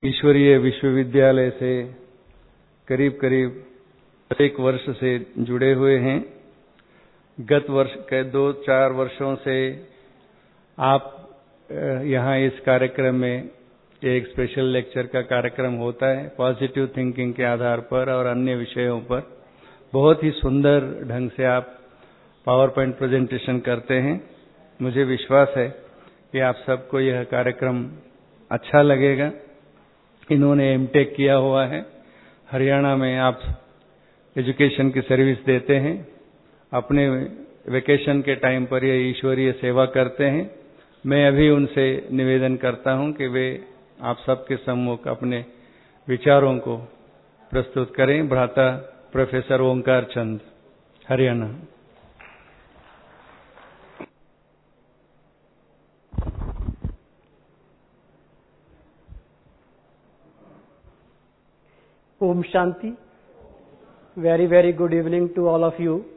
ईश्वरीय विश्वविद्यालय से करीब करीब 1 वर्ष से जुड़े हुए हैं। गत वर्ष के 2-4 वर्षों से आप यहाँ इस कार्यक्रम में एक स्पेशल लेक्चर का कार्यक्रम होता है पॉजिटिव थिंकिंग के आधार पर और अन्य विषयों पर। बहुत ही सुंदर ढंग से आप पावर पॉइंट प्रेजेंटेशन करते हैं। मुझे विश्वास है कि आप सबको यह कार्यक्रम अच्छा लगेगा। इन्होंने एमटेक किया हुआ है, हरियाणा में आप एजुकेशन की सर्विस देते हैं, अपने वेकेशन के टाइम पर ये ईश्वरीय सेवा करते हैं। मैं अभी उनसे निवेदन करता हूं कि वे आप सबके सम्मुख अपने विचारों को प्रस्तुत करें। भ्राता प्रोफेसर ओंकार चंद, हरियाणा। ओम शांति। Very very good evening to all of you.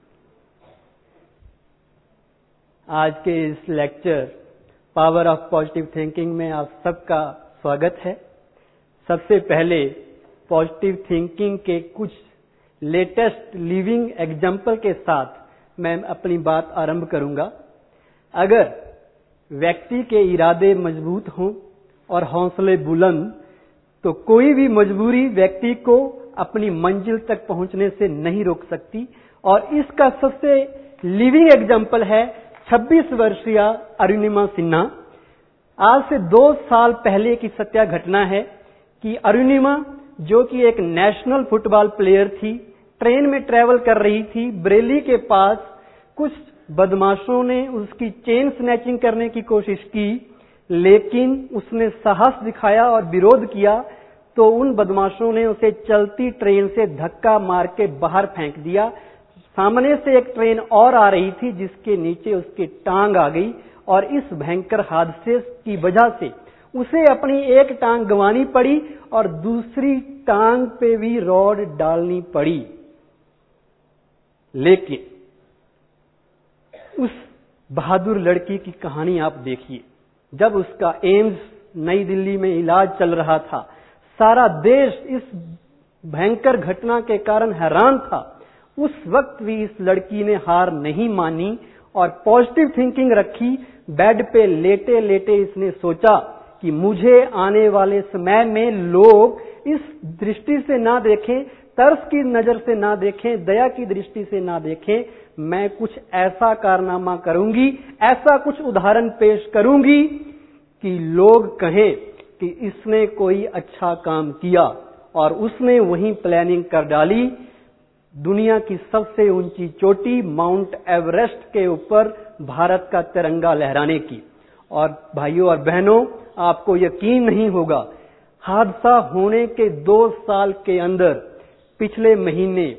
आज के इस lecture power of positive thinking में आप सबका स्वागत है। सबसे पहले पॉजिटिव थिंकिंग के कुछ लेटेस्ट लिविंग एग्जाम्पल के साथ मैं अपनी बात आरंभ करूंगा। अगर व्यक्ति के इरादे मजबूत हों और हौसले बुलंद, तो कोई भी मजबूरी व्यक्ति को अपनी मंजिल तक पहुंचने से नहीं रोक सकती। और इसका सबसे लिविंग एग्जाम्पल है 26 वर्षीय अरुणिमा सिन्हा। आज से 2 साल पहले की सत्य घटना है कि अरुणिमा, जो कि एक नेशनल फुटबॉल प्लेयर थी, ट्रेन में ट्रेवल कर रही थी। बरेली के पास कुछ बदमाशों ने उसकी चेन स्नैचिंग करने की कोशिश की, लेकिन उसने साहस दिखाया और विरोध किया, तो उन बदमाशों ने उसे चलती ट्रेन से धक्का मार के बाहर फेंक दिया। सामने से एक ट्रेन और आ रही थी जिसके नीचे उसकी टांग आ गई और इस भयंकर हादसे की वजह से उसे अपनी एक टांग गंवानी पड़ी और दूसरी टांग पे भी रॉड डालनी पड़ी। लेकिन उस बहादुर लड़की की कहानी आप देखिए। जब उसका एम्स नई दिल्ली में इलाज चल रहा था, सारा देश इस भयंकर घटना के कारण हैरान था। उस वक्त भी इस लड़की ने हार नहीं मानी और पॉजिटिव थिंकिंग रखी। बेड पे लेटे लेटे इसने सोचा कि मुझे आने वाले समय में लोग इस दृष्टि से ना देखें, तरस की नजर से ना देखें, दया की दृष्टि से ना देखें। मैं कुछ ऐसा कारनामा करूंगी, ऐसा कुछ उदाहरण पेश करूंगी कि लोग कहें कि इसने कोई अच्छा काम किया। और उसने वही प्लानिंग कर डाली। दुनिया की सबसे ऊंची चोटी माउंट एवरेस्ट के ऊपर भारत का तिरंगा लहराने की। और भाइयों और बहनों, आपको यकीन नहीं होगा, हादसा होने के 2 साल के अंदर पिछले महीने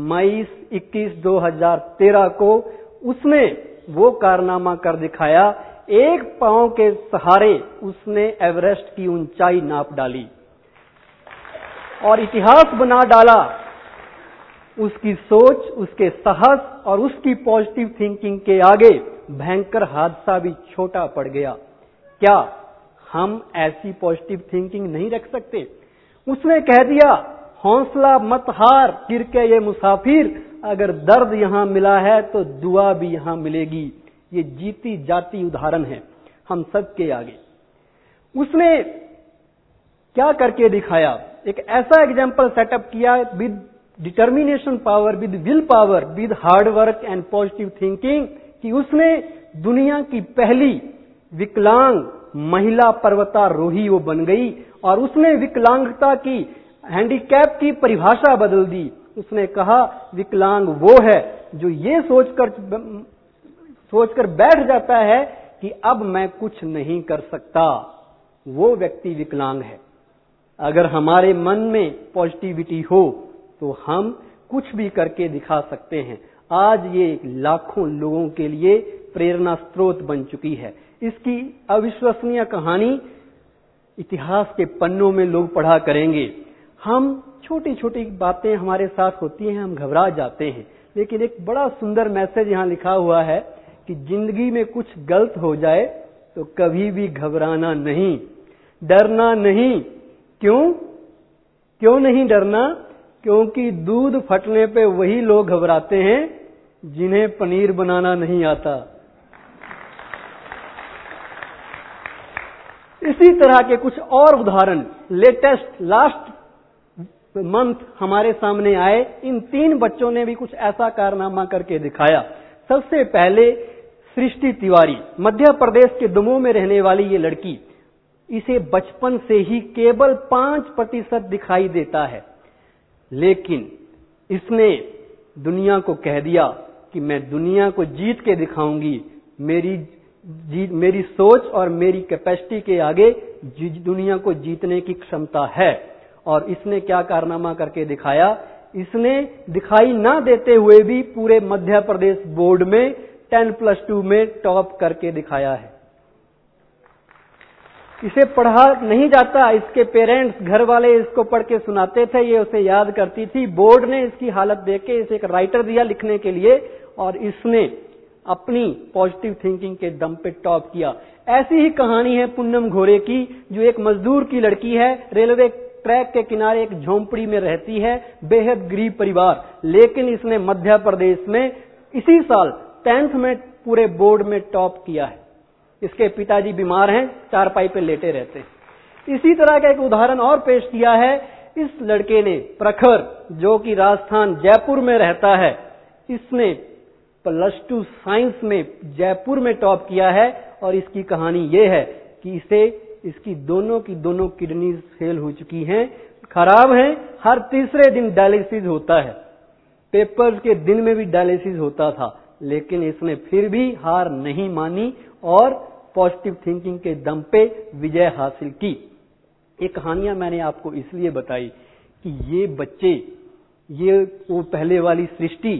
22/21/2013 को उसने वो कारनामा कर दिखाया। एक पांव के सहारे उसने एवरेस्ट की ऊंचाई नाप डाली और इतिहास बना डाला। उसकी सोच, उसके साहस और उसकी पॉजिटिव थिंकिंग के आगे भयंकर हादसा भी छोटा पड़ गया। क्या हम ऐसी पॉजिटिव थिंकिंग नहीं रख सकते? उसने कह दिया, हौसला मत हार, गिर के ये मुसाफिर, अगर दर्द यहां मिला है तो दुआ भी यहां मिलेगी। ये जीती जाती उदाहरण है हम सबके आगे। उसने क्या करके दिखाया? एक ऐसा एग्जाम्पल सेटअप किया with determination power, with will power, with hard work and positive thinking, कि उसने दुनिया की पहली विकलांग महिला पर्वतारोही वो बन गई। और उसने विकलांगता की, हैंडीकैप की परिभाषा बदल दी। उसने कहा, विकलांग वो है जो ये सोचकर बैठ जाता है कि अब मैं कुछ नहीं कर सकता। वो व्यक्ति विकलांग है। अगर हमारे मन में पॉजिटिविटी हो तो हम कुछ भी करके दिखा सकते हैं। आज ये लाखों लोगों के लिए प्रेरणा स्रोत बन चुकी है। इसकी अविश्वसनीय कहानी इतिहास के पन्नों में लोग पढ़ा करेंगे। हम छोटी छोटी बातें हमारे साथ होती हैं, हम घबरा जाते हैं। लेकिन एक बड़ा सुंदर मैसेज यहां लिखा हुआ है कि जिंदगी में कुछ गलत हो जाए तो कभी भी घबराना नहीं, डरना नहीं, क्यों नहीं डरना? क्योंकि दूध फटने पे वही लोग घबराते हैं जिन्हें पनीर बनाना नहीं आता। इसी तरह के कुछ और उदाहरण लेटेस्ट लास्ट मंथ हमारे सामने आए। इन 3 बच्चों ने भी कुछ ऐसा कारनामा करके दिखाया। सबसे पहले सृष्टि तिवारी, मध्य प्रदेश के दमोह में रहने वाली ये लड़की, इसे बचपन से ही केवल 5% दिखाई देता है, लेकिन इसने दुनिया को कह दिया कि मैं दुनिया को जीत के दिखाऊंगी। मेरी सोच और मेरी कैपेसिटी के आगे दुनिया को जीतने की क्षमता है। और इसने क्या कारनामा करके दिखाया? इसने दिखाई ना देते हुए भी पूरे मध्य प्रदेश बोर्ड में 10+2 में टॉप करके दिखाया है। इसे पढ़ा नहीं जाता, इसके पेरेंट्स घर वाले इसको पढ़ के सुनाते थे, ये उसे याद करती थी। बोर्ड ने इसकी हालत देख के इसे एक राइटर दिया लिखने के लिए और इसने अपनी पॉजिटिव थिंकिंग के दम पे टॉप किया। ऐसी ही कहानी है पूनम घोरे की, जो एक मजदूर की लड़की है, रेलवे ट्रैक के किनारे एक झोंपड़ी में रहती है, बेहद गरीब परिवार, लेकिन इसने मध्य प्रदेश में इसी साल 10th में पूरे बोर्ड में टॉप किया है। इसके पिताजी बीमार हैं, चारपाई पे लेटे रहते हैं। इसी तरह का एक उदाहरण और पेश किया है इस लड़के ने, प्रखर, जो कि राजस्थान जयपुर में रहता है। इसने +2 साइंस में जयपुर में टॉप किया है और इसकी कहानी यह है कि इसकी दोनों की दोनों किडनीज फेल हो चुकी हैं, खराब हैं, हर तीसरे दिन डायलिसिस होता है। पेपर्स के दिन में भी डायलिसिस होता था, लेकिन इसने फिर भी हार नहीं मानी और पॉजिटिव थिंकिंग के दम पे विजय हासिल की। ये कहानियां मैंने आपको इसलिए बताई कि ये बच्चे, ये वो पहले वाली सृष्टि,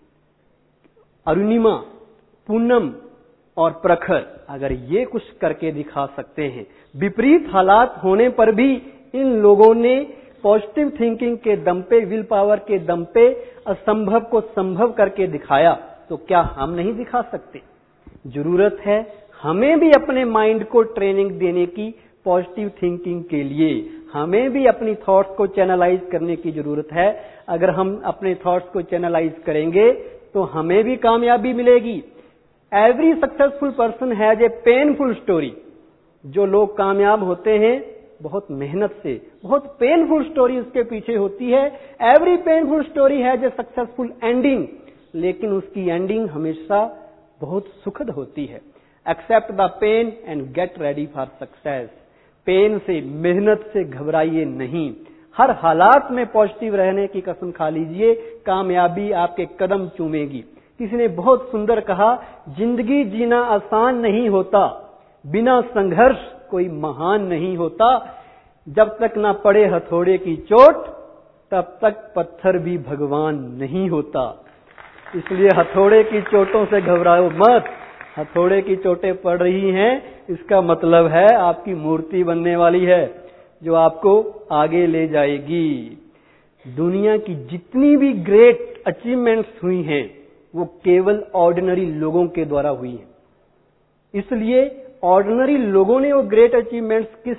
अरुणिमा, पूनम और प्रखर, अगर ये कुछ करके दिखा सकते हैं, विपरीत हालात होने पर भी इन लोगों ने पॉजिटिव थिंकिंग के दम पे, विल पावर के दम पे असंभव को संभव करके दिखाया, तो क्या हम नहीं दिखा सकते? जरूरत है हमें भी अपने माइंड को ट्रेनिंग देने की पॉजिटिव थिंकिंग के लिए। हमें भी अपनी थॉट्स को चैनलाइज करने की जरूरत है। अगर हम अपने थॉट्स को चैनलाइज करेंगे तो हमें भी कामयाबी मिलेगी। Every successful person has a painful story. जो लोग कामयाब होते हैं बहुत मेहनत से, बहुत पेनफुल स्टोरी उसके पीछे होती है। Every painful story has a successful ending, लेकिन उसकी एंडिंग हमेशा बहुत सुखद होती है। Accept the pain and get ready for success. Pain से, मेहनत से घबराइए नहीं। हर हालात में पॉजिटिव रहने की कसम खा लीजिए, कामयाबी आपके कदम चूमेगी। किसी ने बहुत सुंदर कहा, जिंदगी जीना आसान नहीं होता, बिना संघर्ष कोई महान नहीं होता। जब तक ना पड़े हथौड़े की चोट, तब तक पत्थर भी भगवान नहीं होता। इसलिए हथौड़े की चोटों से घबराओ मत। हथौड़े की चोटें पड़ रही हैं, इसका मतलब है आपकी मूर्ति बनने वाली है, जो आपको आगे ले जाएगी। दुनिया की जितनी भी ग्रेट अचीवमेंट्स हुई हैं, वो केवल ऑर्डिनरी लोगों के द्वारा हुई हैं। इसलिए ऑर्डिनरी लोगों ने वो ग्रेट अचीवमेंट्स किस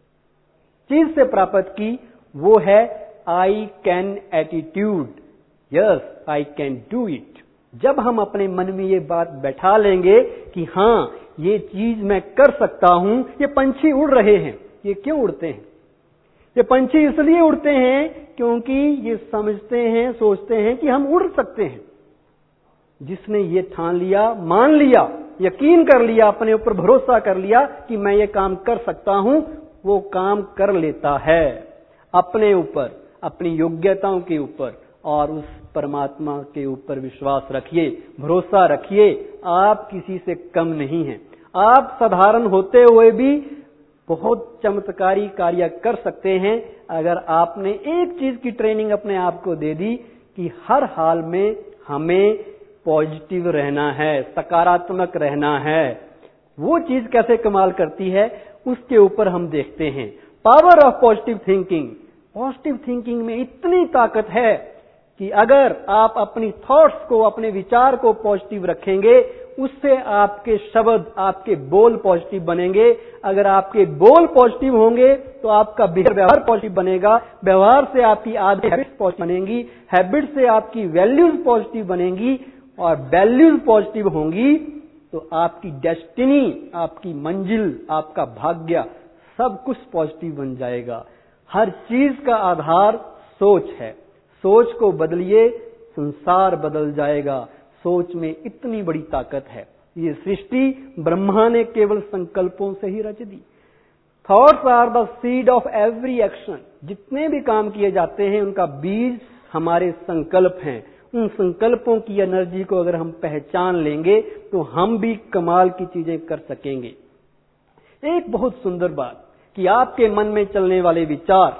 चीज से प्राप्त की? वो है I can attitude. Yes, I can do it. जब हम अपने मन में ये बात बैठा लेंगे कि हाँ, ये चीज मैं कर सकता हूं। ये पंछी उड़ रहे हैं, ये क्यों उड़ते हैं? ये पंछी इसलिए उड़ते हैं क्योंकि ये समझते हैं, सोचते हैं कि हम उड़ सकते हैं। जिसने ये ठान लिया, मान लिया, यकीन कर लिया, अपने ऊपर भरोसा कर लिया कि मैं ये काम कर सकता हूं, वो काम कर लेता है। अपने ऊपर, अपनी योग्यताओं के ऊपर और उस परमात्मा के ऊपर विश्वास रखिए, भरोसा रखिए। आप किसी से कम नहीं हैं। आप साधारण होते हुए भी बहुत चमत्कारी कार्य कर सकते हैं अगर आपने एक चीज की ट्रेनिंग अपने आप को दे दी कि हर हाल में हमें पॉजिटिव रहना है, सकारात्मक रहना है। वो चीज कैसे कमाल करती है, उसके ऊपर हम देखते हैं। Power of positive thinking. Positive thinking में इतनी ताकत है कि अगर आप अपनी थॉट्स को, अपने विचार को पॉजिटिव रखेंगे, उससे आपके शब्द, आपके बोल पॉजिटिव बनेंगे। अगर आपके बोल पॉजिटिव होंगे तो आपका व्यवहार पॉजिटिव बनेगा, व्यवहार से आपकी आदतें हैबिट्स पॉजिटिव बनेंगी, हैबिट से आपकी वैल्यूज पॉजिटिव बनेंगी, और वैल्यूज पॉजिटिव होंगी तो आपकी डेस्टिनी, आपकी मंजिल, आपका भाग्य सब कुछ पॉजिटिव बन जाएगा। हर चीज का आधार सोच है। सोच को बदलिए, संसार बदल जाएगा। सोच में इतनी बड़ी ताकत है। ये सृष्टि ब्रह्मा ने केवल संकल्पों से ही रच दी। Thoughts are the seed of every action. जितने भी काम किए जाते हैं उनका बीज हमारे संकल्प हैं। उन संकल्पों की एनर्जी को अगर हम पहचान लेंगे तो हम भी कमाल की चीजें कर सकेंगे। एक बहुत सुंदर बात कि आपके मन में चलने वाले विचार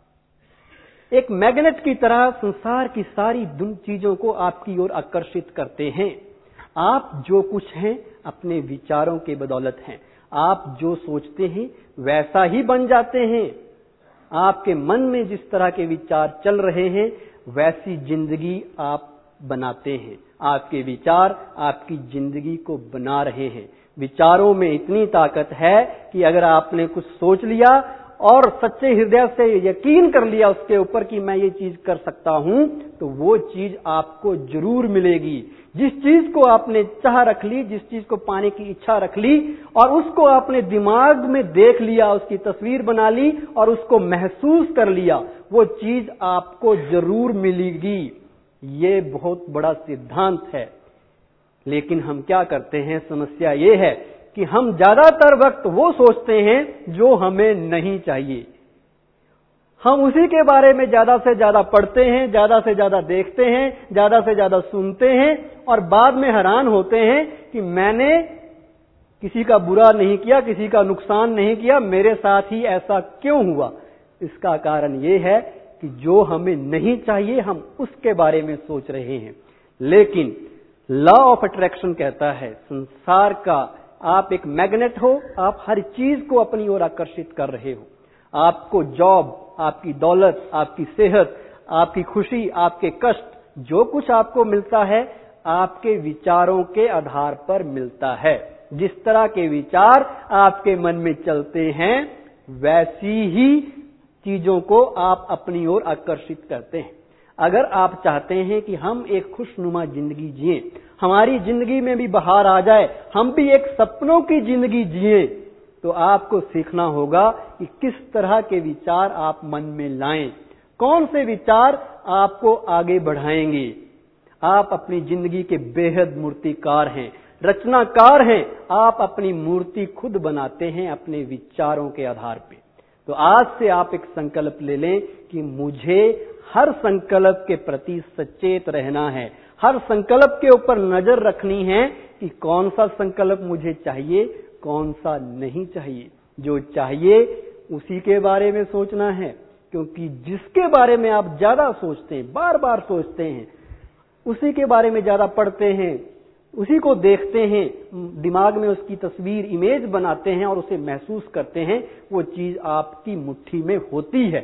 एक मैग्नेट की तरह संसार की सारी चीजों को आपकी ओर आकर्षित करते हैं। आप जो कुछ हैं अपने विचारों के बदौलत हैं। आप जो सोचते हैं वैसा ही बन जाते हैं। आपके मन में जिस तरह के विचार चल रहे हैं वैसी जिंदगी आप बनाते हैं। आपके विचार आपकी जिंदगी को बना रहे हैं। विचारों में इतनी ताकत है कि अगर आपने कुछ सोच लिया और सच्चे हृदय से यकीन कर लिया उसके ऊपर कि मैं ये चीज कर सकता हूं, तो वो चीज आपको जरूर मिलेगी। जिस चीज को आपने चाह रख ली, जिस चीज को पाने की इच्छा रख ली और उसको आपने दिमाग में देख लिया, उसकी तस्वीर बना ली और उसको महसूस कर लिया, वो चीज आपको जरूर मिलेगी। ये बहुत बड़ा सिद्धांत है। लेकिन हम क्या करते हैं, समस्या ये है कि हम ज्यादातर वक्त वो सोचते हैं जो हमें नहीं चाहिए। हम उसी के बारे में ज्यादा से ज्यादा पढ़ते हैं, ज्यादा से ज्यादा देखते हैं, ज्यादा से ज्यादा सुनते हैं और बाद में हैरान होते हैं कि मैंने किसी का बुरा नहीं किया, किसी का नुकसान नहीं किया, मेरे साथ ही ऐसा क्यों हुआ। इसका कारण ये है कि जो हमें नहीं चाहिए हम उसके बारे में सोच रहे हैं। लेकिन लॉ ऑफ अट्रैक्शन कहता है संसार का आप एक मैग्नेट हो, आप हर चीज को अपनी ओर आकर्षित कर रहे हो। आपको जॉब, आपकी दौलत, आपकी सेहत, आपकी खुशी, आपके कष्ट, जो कुछ आपको मिलता है आपके विचारों के आधार पर मिलता है। जिस तरह के विचार आपके मन में चलते हैं वैसी ही चीजों को आप अपनी ओर आकर्षित करते हैं। अगर आप चाहते हैं कि हम एक खुशनुमा जिंदगी जिएं, हमारी जिंदगी में भी बहार आ जाए, हम भी एक सपनों की जिंदगी जिएं, तो आपको सीखना होगा कि किस तरह के विचार आप मन में लाएं, कौन से विचार आपको आगे बढ़ाएंगे। आप अपनी जिंदगी के बेहद मूर्तिकार हैं, रचनाकार हैं। आप अपनी मूर्ति खुद बनाते हैं अपने विचारों के आधार पे। तो आज से आप एक संकल्प ले लें कि मुझे हर संकल्प के प्रति सचेत रहना है, हर संकल्प के ऊपर नजर रखनी है कि कौन सा संकल्प मुझे चाहिए, कौन सा नहीं चाहिए। जो चाहिए उसी के बारे में सोचना है, क्योंकि जिसके बारे में आप ज्यादा सोचते हैं, बार बार सोचते हैं, उसी के बारे में ज्यादा पढ़ते हैं, उसी को देखते हैं, दिमाग में उसकी तस्वीर, इमेज बनाते हैं और उसे महसूस करते हैं, वो चीज आपकी मुट्ठी में होती है।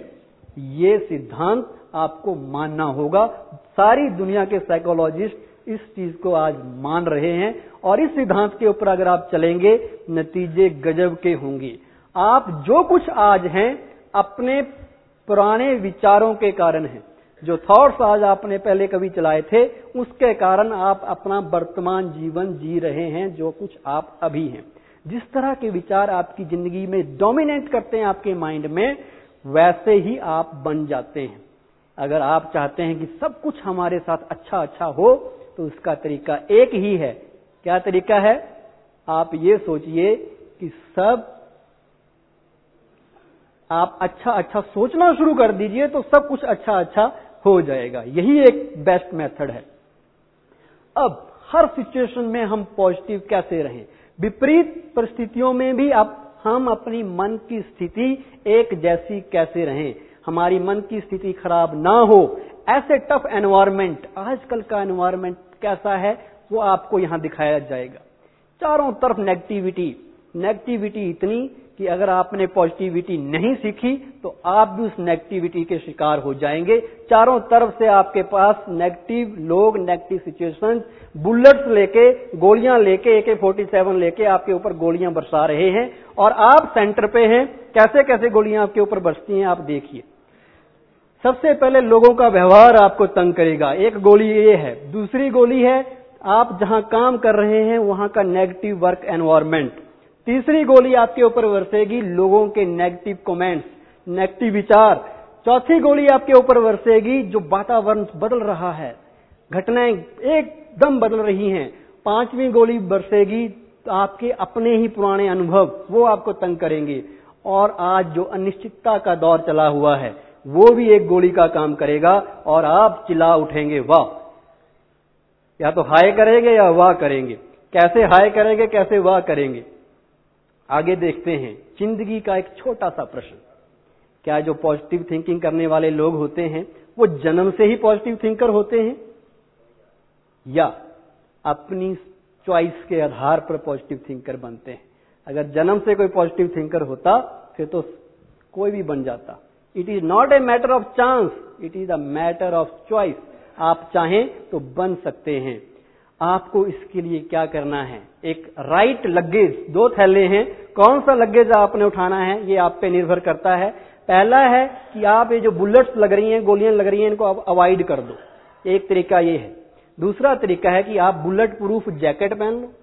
ये सिद्धांत आपको मानना होगा। सारी दुनिया के साइकोलॉजिस्ट इस चीज को आज मान रहे हैं और इस सिद्धांत के ऊपर अगर आप चलेंगे नतीजे गजब के होंगे। आप जो कुछ आज हैं अपने पुराने विचारों के कारण हैं। जो थॉट्स आज आपने पहले कभी चलाए थे उसके कारण आप अपना वर्तमान जीवन जी रहे हैं, जो कुछ आप अभी हैं। जिस तरह के विचार आपकी जिंदगी में डोमिनेट करते हैं आपके माइंड में, वैसे ही आप बन जाते हैं। अगर आप चाहते हैं कि सब कुछ हमारे साथ अच्छा अच्छा हो तो उसका तरीका एक ही है। क्या तरीका है? आप ये सोचिए कि सब आप अच्छा अच्छा सोचना शुरू कर दीजिए तो सब कुछ अच्छा अच्छा हो जाएगा। यही एक बेस्ट मेथड है। अब हर सिचुएशन में हम पॉजिटिव कैसे रहें? विपरीत परिस्थितियों में भी हम अपनी मन की स्थिति एक जैसी कैसे रहें? हमारी मन की स्थिति खराब ना हो। ऐसे टफ एनवायरनमेंट, आजकल का एनवायरनमेंट कैसा है वो आपको यहां दिखाया जाएगा। चारों तरफ नेगेटिविटी इतनी कि अगर आपने पॉजिटिविटी नहीं सीखी तो आप भी उस नेगेटिविटी के शिकार हो जाएंगे। चारों तरफ से आपके पास नेगेटिव लोग, नेगेटिव सिचुएशंस, बुलेट्स लेके, गोलियां लेके, AK-47 लेके आपके ऊपर गोलियां बरसा रहे हैं और आप सेंटर पे हैं। कैसे कैसे गोलियां आपके ऊपर बरसती हैं आप देखिए। सबसे पहले लोगों का व्यवहार आपको तंग करेगा, एक गोली ये है। दूसरी गोली है आप जहां काम कर रहे हैं वहां का नेगेटिव वर्क एनवायरनमेंट। तीसरी गोली आपके ऊपर बरसेगी लोगों के नेगेटिव कमेंट्स, नेगेटिव विचार। चौथी गोली आपके ऊपर बरसेगी जो वातावरण बदल रहा है, घटनाएं एकदम बदल रही हैं। पांचवी गोली बरसेगी तो आपके अपने ही पुराने अनुभव, वो आपको तंग करेंगे। और आज जो अनिश्चितता का दौर चला हुआ है वो भी एक गोली का काम करेगा और आप चिल्ला उठेंगे वाह, या तो हाय करेंगे या वाह करेंगे। कैसे हाय करेंगे, कैसे वाह करेंगे, आगे देखते हैं। जिंदगी का एक छोटा सा प्रश्न, क्या जो पॉजिटिव थिंकिंग करने वाले लोग होते हैं वो जन्म से ही पॉजिटिव थिंकर होते हैं या अपनी चॉइस के आधार पर पॉजिटिव थिंकर बनते हैं? अगर जन्म से कोई पॉजिटिव थिंकर होता फिर तो कोई भी बन जाता। It is not a matter of chance, it is a matter of choice. आप चाहें तो बन सकते हैं। आपको इसके लिए क्या करना है, एक राइट लगेज, 2 थैले हैं, कौन सा लगेज आपने उठाना है ये आप पे निर्भर करता है। पहला है कि आप ये जो बुलेट्स लग रही हैं, गोलियां लग रही हैं, इनको आप अवॉइड कर दो, एक तरीका ये है। दूसरा तरीका है कि आप बुलेट प्रूफ जैकेट पहन लो,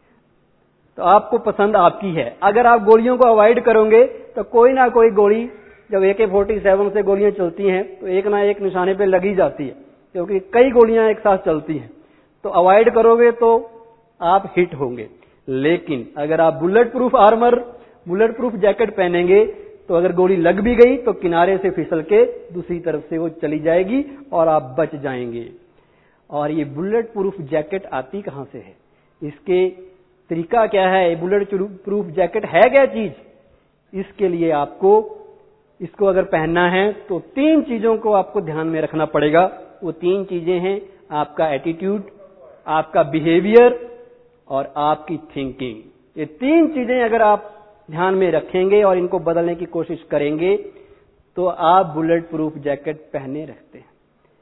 तो आपको पसंद आपकी है। अगर आप गोलियों को अवॉइड करोगे तो कोई ना कोई गोली, जब AK-47 से गोलियां चलती हैं तो एक ना एक निशाने पे लगी जाती है, क्योंकि कई गोलियां एक साथ चलती हैं। तो अवॉइड करोगे तो आप हिट होंगे। लेकिन अगर आप bullet proof armour, bullet proof jacket पहनेंगे तो अगर गोली लग भी गई तो किनारे से फिसल के दूसरी तरफ से वो चली जाएगी और आप बच जाएंगे। और ये बुलेट प्रूफ जैकेट आती कहां से है, इसके तरीका क्या है, बुलेट प्रूफ जैकेट है क्या चीज? इसके लिए आपको इसको अगर पहनना है तो 3 चीजों को आपको ध्यान में रखना पड़ेगा। वो 3 चीजें हैं आपका एटीट्यूड, आपका बिहेवियर और आपकी थिंकिंग। ये 3 चीजें अगर आप ध्यान में रखेंगे और इनको बदलने की कोशिश करेंगे तो आप बुलेट प्रूफ जैकेट पहने रखते हैं।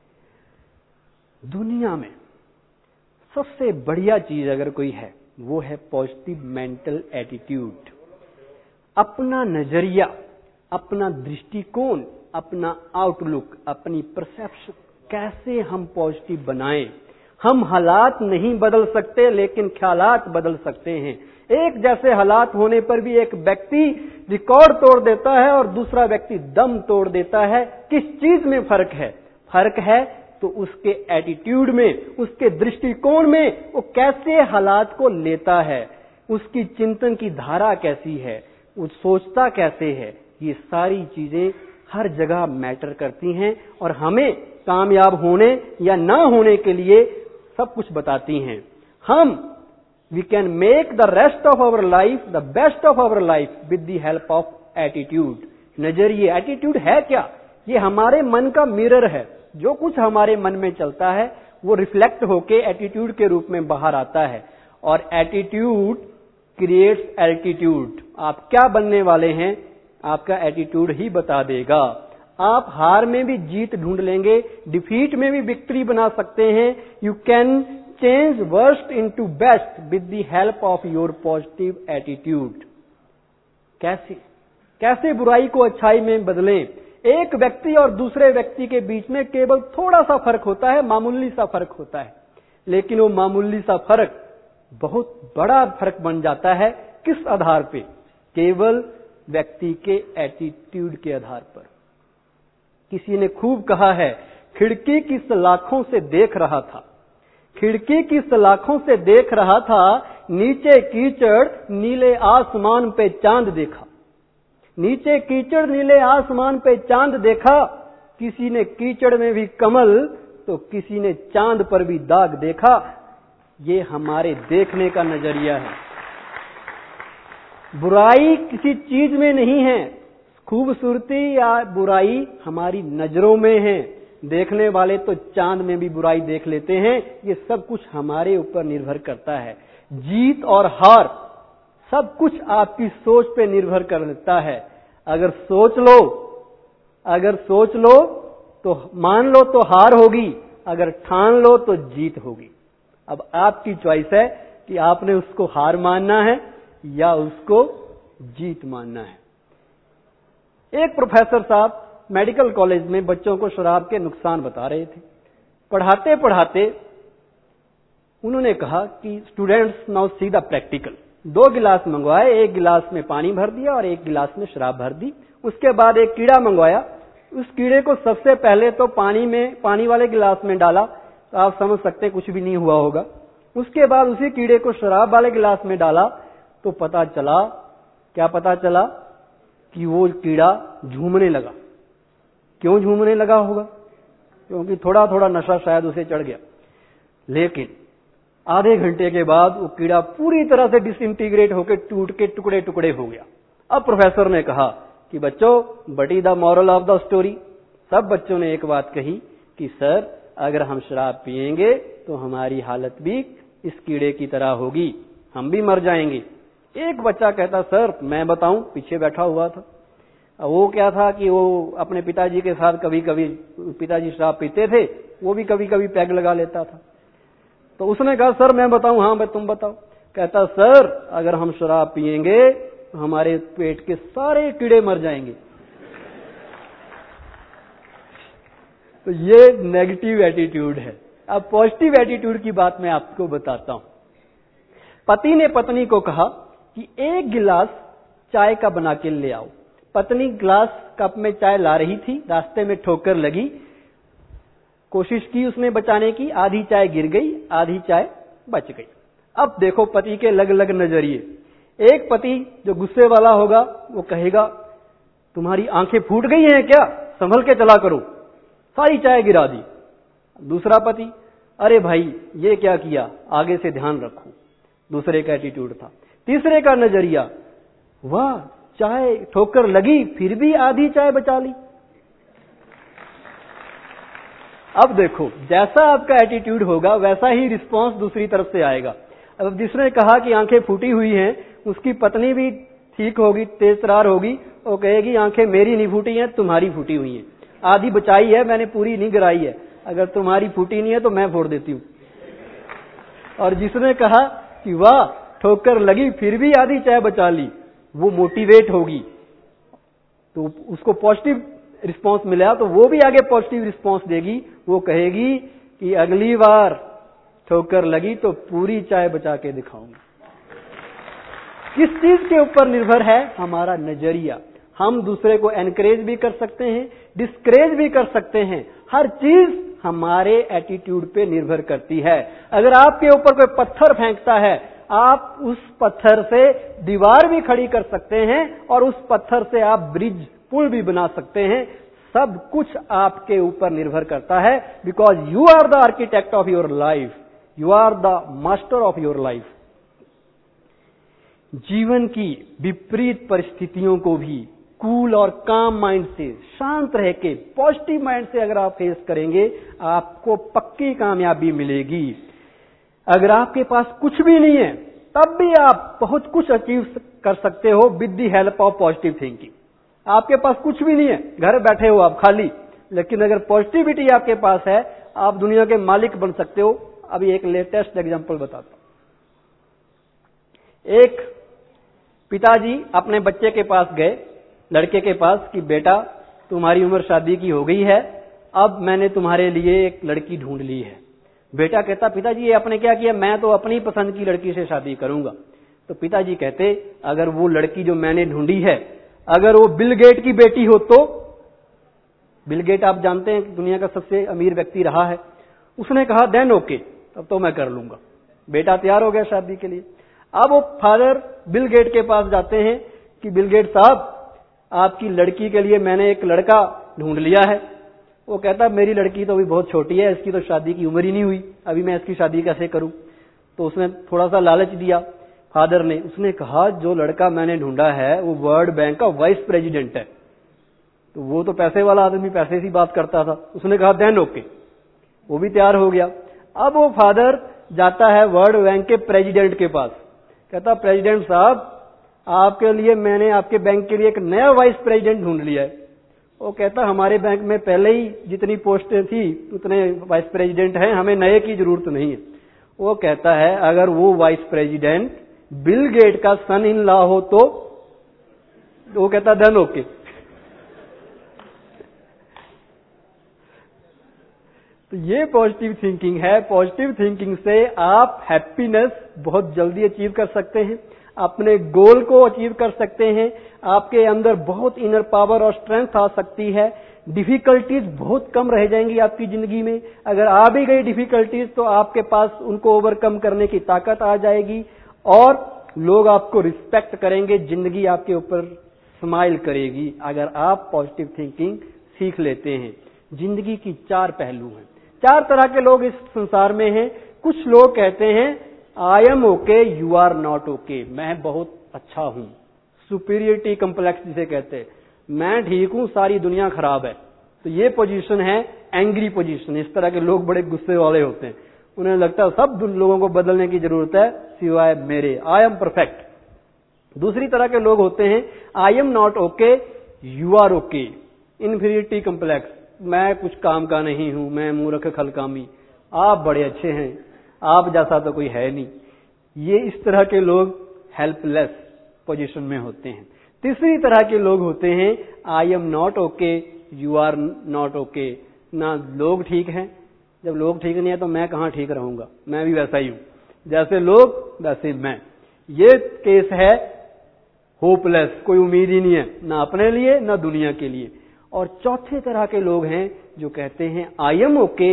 दुनिया में सबसे बढ़िया चीज अगर कोई है वो है पॉजिटिव मेंटल एटीट्यूड। अपना नजरिया, अपना दृष्टिकोण, अपना आउटलुक, अपनी परसेप्शन कैसे हम पॉजिटिव बनाएं। हम हालात नहीं बदल सकते लेकिन ख्यालात बदल सकते हैं। एक जैसे हालात होने पर भी एक व्यक्ति रिकॉर्ड तोड़ देता है और दूसरा व्यक्ति दम तोड़ देता है। किस चीज में फर्क है? फर्क है तो उसके एटीट्यूड में, उसके दृष्टिकोण में, वो कैसे हालात को लेता है, उसकी चिंतन की धारा कैसी है, वो सोचता कैसे है। ये सारी चीजें हर जगह मैटर करती हैं और हमें कामयाब होने या ना होने के लिए सब कुछ बताती हैं। हम we can make the rest of our life the best of our life with the help of attitude. नजरिए, एटीट्यूड है क्या? ये हमारे मन का मिरर है। जो कुछ हमारे मन में चलता है वो रिफ्लेक्ट होके एटीट्यूड के रूप में बाहर आता है और एटीट्यूड क्रिएट्स एल्टीट्यूड। आप क्या बनने वाले हैं आपका एटीट्यूड ही बता देगा। आप हार में भी जीत ढूंढ लेंगे, डिफीट में भी विक्ट्री बना सकते हैं। You can change worst into best with the help of your positive attitude. कैसे बुराई को अच्छाई में बदलें? एक व्यक्ति और दूसरे व्यक्ति के बीच में केवल थोड़ा सा फर्क होता है, मामूली सा फर्क होता है, लेकिन वो मामूली सा फर्क बहुत बड़ा फर्क बन जाता है। किस आधार पे? केवल व्यक्ति के एटीट्यूड के आधार पर। किसी ने खूब कहा है, खिड़की की सलाखों से देख रहा था, खिड़की की सलाखों से देख रहा था, नीचे कीचड़ नीले आसमान पे चांद देखा। नीचे कीचड़ नीले आसमान पे चांद देखा। किसी ने कीचड़ में भी कमल तो किसी ने चांद पर भी दाग देखा। ये हमारे देखने का नजरिया है। बुराई किसी चीज में नहीं है, खूबसूरती या बुराई हमारी नजरों में है। देखने वाले तो चांद में भी बुराई देख लेते हैं। ये सब कुछ हमारे ऊपर निर्भर करता है। जीत और हार सब कुछ आपकी सोच पे निर्भर करता है। अगर सोच लो तो मान लो तो हार होगी, अगर ठान लो तो जीत होगी। अब आपकी चॉइस है कि आपने उसको हार मानना है या उसको जीत मानना है। एक प्रोफेसर साहब मेडिकल कॉलेज में बच्चों को शराब के नुकसान बता रहे थे। पढ़ाते पढ़ाते उन्होंने कहा कि students now see the practical. 2 गिलास मंगवाए, एक गिलास में पानी भर दिया और एक गिलास में शराब भर दी। उसके बाद एक कीड़ा मंगवाया, उस कीड़े को सबसे पहले तो पानी वाले गिलास में डाला, तो आप समझ सकते हैं कुछ भी नहीं हुआ होगा। उसके बाद उसी कीड़े को शराब वाले गिलास में डाला तो पता चला कि वो कीड़ा झूमने लगा। क्यों झूमने लगा होगा? क्योंकि थोड़ा थोड़ा नशा शायद उसे चढ़ गया। लेकिन आधे घंटे के बाद वो कीड़ा पूरी तरह से डिसइंटीग्रेट होकर टूट के टुकड़े टुकड़े हो गया। अब प्रोफेसर ने कहा कि बच्चों, what is the moral of the story? सब बच्चों ने एक बात कही कि सर, अगर हम शराब पिएंगे तो हमारी हालत भी इस कीड़े की तरह होगी, हम भी मर जाएंगे। एक बच्चा कहता, सर मैं बताऊं, पीछे बैठा हुआ था। वो क्या था कि वो अपने पिताजी के साथ कभी कभी, पिताजी शराब पीते थे, वो भी कभी कभी पैग लगा लेता था। तो उसने कहा, सर मैं बताऊं? हाँ तुम बताओ। कहता, सर अगर हम शराब पिएंगे तो हमारे पेट के सारे कीड़े मर जाएंगे। तो ये नेगेटिव एटीट्यूड है। अब पॉजिटिव एटीट्यूड की बात मैं आपको बताता हूं। पति ने पत्नी को कहा कि 1 गिलास चाय का बना के ले आओ। पत्नी ग्लास कप में चाय ला रही थी, रास्ते में ठोकर लगी, कोशिश की उसने बचाने की, आधी चाय गिर गई, आधी चाय बच गई। अब देखो पति के अलग अलग नजरिए। एक पति जो गुस्से वाला होगा वो कहेगा, तुम्हारी आंखें फूट गई हैं क्या, संभल के चला करो, सारी चाय गिरा दी। दूसरा पति, अरे भाई ये क्या किया, आगे से ध्यान रखो। दूसरे का एटीट्यूड था। तीसरे का नजरिया, वाह चाय ठोकर लगी फिर भी आधी चाय बचा ली। अब देखो जैसा आपका एटीट्यूड होगा वैसा ही रिस्पांस दूसरी तरफ से आएगा। अब जिसने कहा कि आंखें फूटी हुई हैं, उसकी पत्नी भी ठीक होगी, तेज तरार होगी, वो कहेगी आंखें मेरी नहीं फूटी हैं, तुम्हारी फूटी हुई हैं, आधी बचाई है मैंने, पूरी नहीं गिराई है, अगर तुम्हारी फूटी नहीं है तो मैं फोड़ देती हूं। और जिसने कहा कि वाह ठोकर लगी फिर भी आधी चाय बचा ली, वो मोटिवेट होगी, तो उसको पॉजिटिव रिस्पांस मिला, तो वो भी आगे पॉजिटिव रिस्पांस देगी। वो कहेगी कि अगली बार ठोकर लगी तो पूरी चाय बचा के दिखाऊंगी। किस चीज के ऊपर निर्भर है? हमारा नजरिया। हम दूसरे को एनकरेज भी कर सकते हैं, डिस्करेज भी कर सकते हैं। हर चीज हमारे एटीट्यूड पे निर्भर करती है। अगर आपके ऊपर कोई पत्थर फेंकता है, आप उस पत्थर से दीवार भी खड़ी कर सकते हैं और उस पत्थर से आप ब्रिज, पुल भी बना सकते हैं। सब कुछ आपके ऊपर निर्भर करता है, because you are the architect of your life, you are the master of your life. जीवन की विपरीत परिस्थितियों को भी कूल और काम माइंड से, शांत रह के, पॉजिटिव माइंड से अगर आप फेस करेंगे, आपको पक्की कामयाबी मिलेगी। अगर आपके पास कुछ भी नहीं है तब भी आप बहुत कुछ अचीव कर सकते हो with the help of positive thinking. आपके पास कुछ भी नहीं है, घर बैठे हो आप खाली, लेकिन अगर पॉजिटिविटी आपके पास है, आप दुनिया के मालिक बन सकते हो। अभी एक लेटेस्ट एग्जांपल बताता हूं। एक पिताजी अपने बच्चे के पास गए, लड़के के पास, कि बेटा तुम्हारी उम्र शादी की हो गई है, अब मैंने तुम्हारे लिए एक लड़की ढूंढ ली है। बेटा कहता, पिताजी ये आपने क्या किया? मैं तो अपनी पसंद की लड़की से शादी करूंगा। तो पिताजी कहते, अगर वो लड़की जो मैंने ढूंढी है, अगर वो बिल गेट की बेटी हो तो? बिल गेट आप जानते हैं दुनिया का सबसे अमीर व्यक्ति रहा है। उसने कहा देन ओके, तब तो मैं कर लूंगा। बेटा तैयार हो गया शादी के लिए। अब वो फादर बिल गेट के पास जाते हैं कि बिल गेट साहब, आपकी लड़की के लिए मैंने एक लड़का ढूंढ लिया है। वो कहता, मेरी लड़की तो अभी बहुत छोटी है, इसकी तो शादी की उम्र ही नहीं हुई, अभी मैं इसकी शादी कैसे करूं? तो उसने थोड़ा सा लालच दिया फादर ने। उसने कहा, जो लड़का मैंने ढूंढा है वो वर्ल्ड बैंक का वाइस प्रेसिडेंट है। तो वो तो पैसे वाला आदमी, पैसे से बात करता था। उसने कहा देन ओके, वो भी तैयार हो गया। अब वो फादर जाता है वर्ल्ड बैंक के प्रेसिडेंट के पास, कहता, प्रेसिडेंट साहब आपके लिए मैंने आपके बैंक के लिए एक नया वाइस प्रेसिडेंट ढूंढ लिया है। वो कहता हमारे बैंक में पहले ही जितनी पोस्टें थी उतने वाइस प्रेसिडेंट हैं, हमें नए की जरूरत नहीं है। वो कहता है अगर वो वाइस प्रेसिडेंट बिल गेट का सन इन लॉ हो तो वो कहता डन ओके। तो ये पॉजिटिव थिंकिंग है। पॉजिटिव थिंकिंग से आप हैप्पीनेस बहुत जल्दी अचीव कर सकते हैं, अपने गोल को अचीव कर सकते हैं, आपके अंदर बहुत इनर पावर और स्ट्रेंथ आ सकती है, डिफिकल्टीज बहुत कम रह जाएंगी आपकी जिंदगी में। अगर आ भी गई डिफिकल्टीज तो आपके पास उनको ओवरकम करने की ताकत आ जाएगी और लोग आपको रिस्पेक्ट करेंगे, जिंदगी आपके ऊपर स्माइल करेगी अगर आप पॉजिटिव थिंकिंग सीख लेते हैं। जिंदगी की 4 पहलू हैं। 4 तरह के लोग इस संसार में हैं। कुछ लोग कहते हैं I am okay you are not okay, मैं बहुत अच्छा हूं, सुपीरियरिटी कम्प्लेक्स जिसे कहते हैं, मैं ठीक हूं सारी दुनिया खराब है। तो ये पोजीशन है एंग्री पोजीशन। इस तरह के लोग बड़े गुस्से वाले होते हैं, उन्हें लगता है सब लोगों को बदलने की जरूरत है सिवाय मेरे, आई एम परफेक्ट। दूसरी तरह के लोग होते हैं I am not okay you are okay, inferiority complex, मैं कुछ काम का नहीं हूं, मैं मूर्ख खलकामी, आप बड़े अच्छे हैं, आप जैसा तो कोई है नहीं। ये इस तरह के लोग हेल्पलेस पोजीशन में होते हैं। तीसरी तरह के लोग होते हैं I am not okay you are not okay, ना लोग ठीक हैं, जब लोग ठीक नहीं है तो मैं कहां ठीक रहूंगा, मैं भी वैसा ही हूं, जैसे लोग वैसे मैं। ये केस है होपलेस, कोई उम्मीद ही नहीं है ना अपने लिए ना दुनिया के लिए। और चौथे तरह के लोग हैं जो कहते हैं I am okay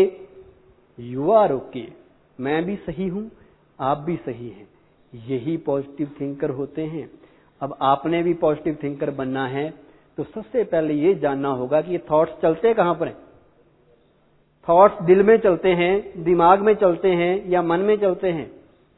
you are okay, मैं भी सही हूं आप भी सही हैं। यही पॉजिटिव थिंकर होते हैं। अब आपने भी पॉजिटिव थिंकर बनना है तो सबसे पहले ये जानना होगा कि ये थॉट्स चलते कहां पर हैं। थॉट्स दिल में चलते हैं, दिमाग में चलते हैं या मन में चलते हैं,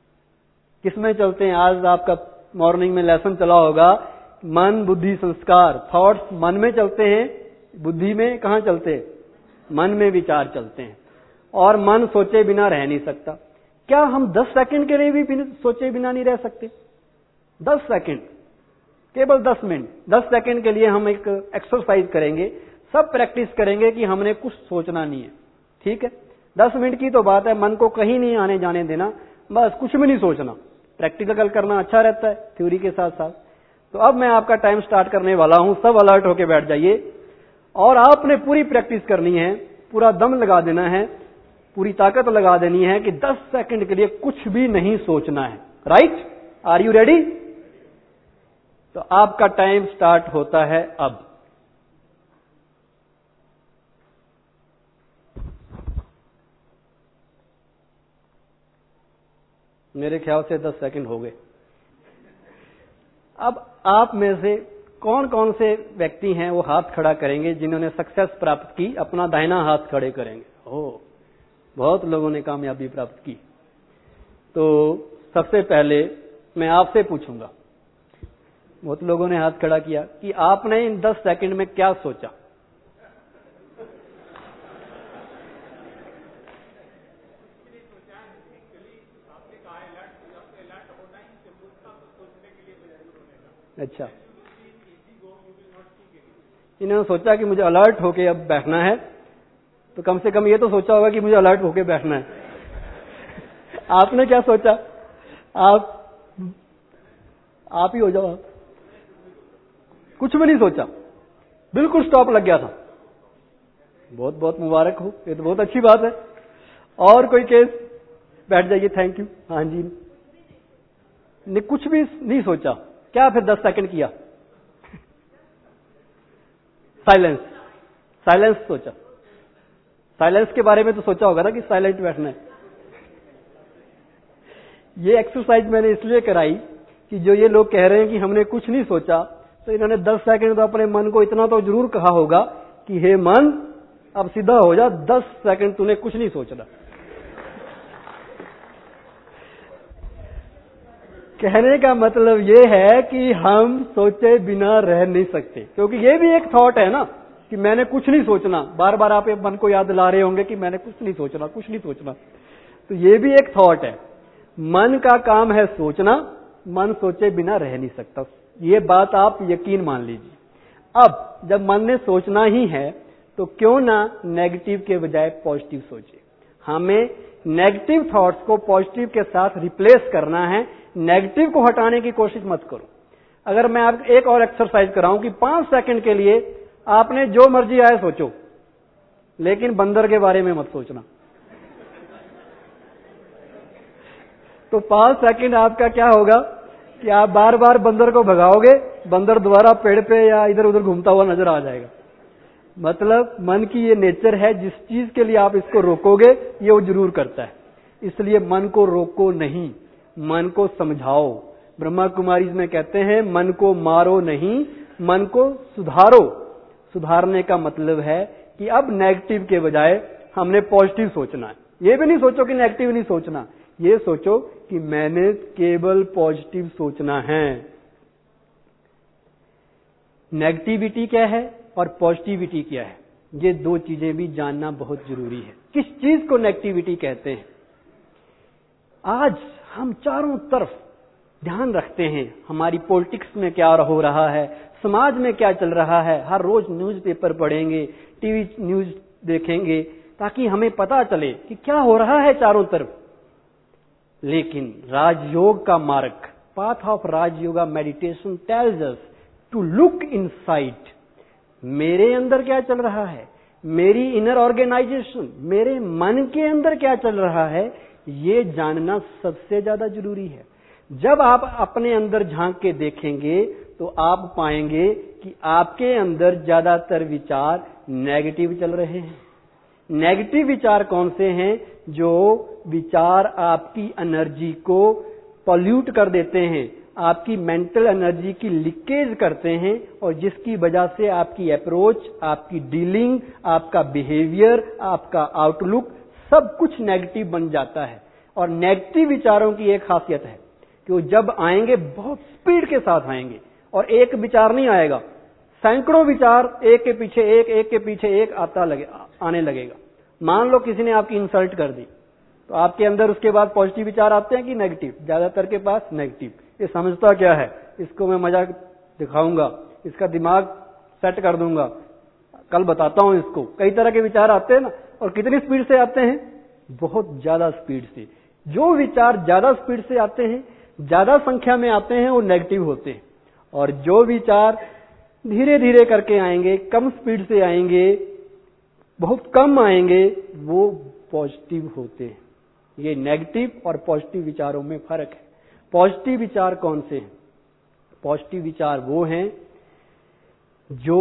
किस में चलते हैं? आज आपका मॉर्निंग में लेसन चला होगा मन बुद्धि संस्कार। थॉट्स मन में चलते हैं, बुद्धि में कहां चलते हैं? मन में विचार चलते हैं। और मन सोचे बिना रह नहीं सकता। क्या हम 10 सेकंड के लिए भी सोचे बिना नहीं रह सकते? 10 सेकंड, केवल 10 मिनट, 10 सेकंड के लिए हम एक एक्सरसाइज करेंगे, सब प्रैक्टिस करेंगे कि हमने कुछ सोचना नहीं है। ठीक है, 10 मिनट की तो बात है, मन को कहीं नहीं आने जाने देना, बस कुछ भी नहीं सोचना। प्रैक्टिकल करना अच्छा रहता है थ्योरी के साथ साथ। तो अब मैं आपका टाइम स्टार्ट करने वाला हूं, सब अलर्ट होके बैठ जाइए और आपने पूरी प्रैक्टिस करनी है, पूरा दम लगा देना है, पूरी ताकत लगा देनी है कि 10 सेकंड के लिए कुछ भी नहीं सोचना है। राइट? Are you ready? तो आपका टाइम स्टार्ट होता है अब। मेरे ख्याल से 10 सेकंड हो गए। अब आप में से कौन कौन से व्यक्ति हैं वो हाथ खड़ा करेंगे जिन्होंने सक्सेस प्राप्त की, अपना दाहिना हाथ खड़े करेंगे। ओह, बहुत लोगों ने कामयाबी प्राप्त की। तो सबसे पहले मैं आपसे पूछूंगा, बहुत लोगों ने हाथ खड़ा किया, कि आपने इन 10 सेकंड में क्या सोचा? अच्छा, इन्होंने सोचा कि मुझे अलर्ट होके अब बैठना है, तो कम से कम ये तो सोचा होगा कि मुझे अलर्ट होके बैठना है। आपने क्या सोचा? आप ही हो जाओ। आप कुछ भी नहीं सोचा, बिल्कुल स्टॉप लग गया था। बहुत बहुत मुबारक हो, ये तो बहुत अच्छी बात है। और कोई केस? बैठ जाइए, थैंक यू। हाँ जी, ने कुछ भी नहीं सोचा, क्या फिर 10 सेकंड किया? साइलेंस, साइलेंस सोचा। साइलेंस के बारे में तो सोचा होगा ना कि साइलेंट बैठना है। ये एक्सरसाइज मैंने इसलिए कराई कि जो ये लोग कह रहे हैं कि हमने कुछ नहीं सोचा, तो इन्होंने 10 सेकंड तो अपने मन को इतना तो जरूर कहा होगा कि हे मन अब सीधा हो जा, 10 सेकंड तूने कुछ नहीं सोचना। कहने का मतलब ये है कि हम सोचे बिना रह नहीं सकते, क्योंकि ये भी एक थॉट है ना कि मैंने कुछ नहीं सोचना। बार बार आप मन को याद ला रहे होंगे कि मैंने कुछ नहीं सोचना, कुछ नहीं सोचना। तो ये भी एक थॉट है। मन का काम है सोचना, मन सोचे बिना रह नहीं सकता। ये बात आप यकीन मान लीजिए। अब जब मन ने सोचना ही है तो क्यों ना नेगेटिव के बजाय पॉजिटिव सोचे। हमें नेगेटिव थॉट्स को पॉजिटिव के साथ रिप्लेस करना है, नेगेटिव को हटाने की कोशिश मत करो। अगर मैं आपको एक और एक्सरसाइज कराऊं कि 5 सेकंड के लिए आपने जो मर्जी आए सोचो, लेकिन बंदर के बारे में मत सोचना। तो 5 सेकंड आपका क्या होगा कि आप बार बार बंदर को भगाओगे, बंदर दोबारा पेड़ पे या इधर उधर घूमता हुआ नजर आ जाएगा। मतलब मन की ये नेचर है, जिस चीज के लिए आप इसको रोकोगे ये वो जरूर करता है। इसलिए मन को रोको नहीं, मन को समझाओ। ब्रह्मा कुमारीज में कहते हैं मन को मारो नहीं, मन को सुधारो। सुधारने का मतलब है कि अब नेगेटिव के बजाय हमने पॉजिटिव सोचना है। ये भी नहीं सोचो कि नेगेटिव नहीं सोचना, ये सोचो कि मैंने केवल पॉजिटिव सोचना है। नेगेटिविटी क्या है और पॉजिटिविटी क्या है, ये दो चीजें भी जानना बहुत जरूरी है। किस चीज को नेगेटिविटी कहते हैं? आज हम चारों तरफ ध्यान रखते हैं, हमारी पॉलिटिक्स में क्या हो रहा है, समाज में क्या चल रहा है, हर रोज न्यूज़पेपर पढ़ेंगे, टीवी न्यूज देखेंगे, ताकि हमें पता चले कि क्या हो रहा है चारों तरफ। लेकिन राजयोग का मार्ग, path of Rajyoga meditation tells us to look inside. मेरे अंदर क्या चल रहा है, मेरी इनर ऑर्गेनाइजेशन, मेरे मन के अंदर क्या चल रहा है, ये जानना सबसे ज्यादा जरूरी है। जब आप अपने अंदर झांक के देखेंगे तो आप पाएंगे कि आपके अंदर ज्यादातर विचार नेगेटिव चल रहे हैं। नेगेटिव विचार कौन से हैं? जो विचार आपकी एनर्जी को पॉल्यूट कर देते हैं, आपकी मेंटल एनर्जी की लीकेज करते हैं, और जिसकी वजह से आपकी अप्रोच, आपकी डीलिंग, आपका बिहेवियर, आपका आउटलुक सब कुछ नेगेटिव बन जाता है। और नेगेटिव विचारों की एक खासियत है कि वो जब आएंगे बहुत स्पीड के साथ आएंगे, और एक विचार नहीं आएगा, सैकड़ों विचार एक के पीछे एक के पीछे एक आने लगेगा। मान लो किसी ने आपकी इंसल्ट कर दी, तो आपके अंदर उसके बाद पॉजिटिव विचार आते हैं कि नेगेटिव? ज्यादातर के पास नेगेटिव। ये समझता क्या है, इसको मैं मजाक दिखाऊंगा, इसका दिमाग सेट कर दूंगा, कल बताता हूं इसको। कई तरह के विचार आते हैं ना, और कितनी स्पीड से आते हैं? बहुत ज्यादा स्पीड से। जो विचार ज्यादा स्पीड से आते हैं, ज्यादा संख्या में आते हैं, वो नेगेटिव होते हैं। और जो विचार धीरे धीरे करके आएंगे, कम स्पीड से आएंगे, बहुत कम आएंगे, वो पॉजिटिव होते हैं। ये नेगेटिव और पॉजिटिव विचारों में फर्क है। पॉजिटिव विचार कौन से हैं? पॉजिटिव विचार वो हैं जो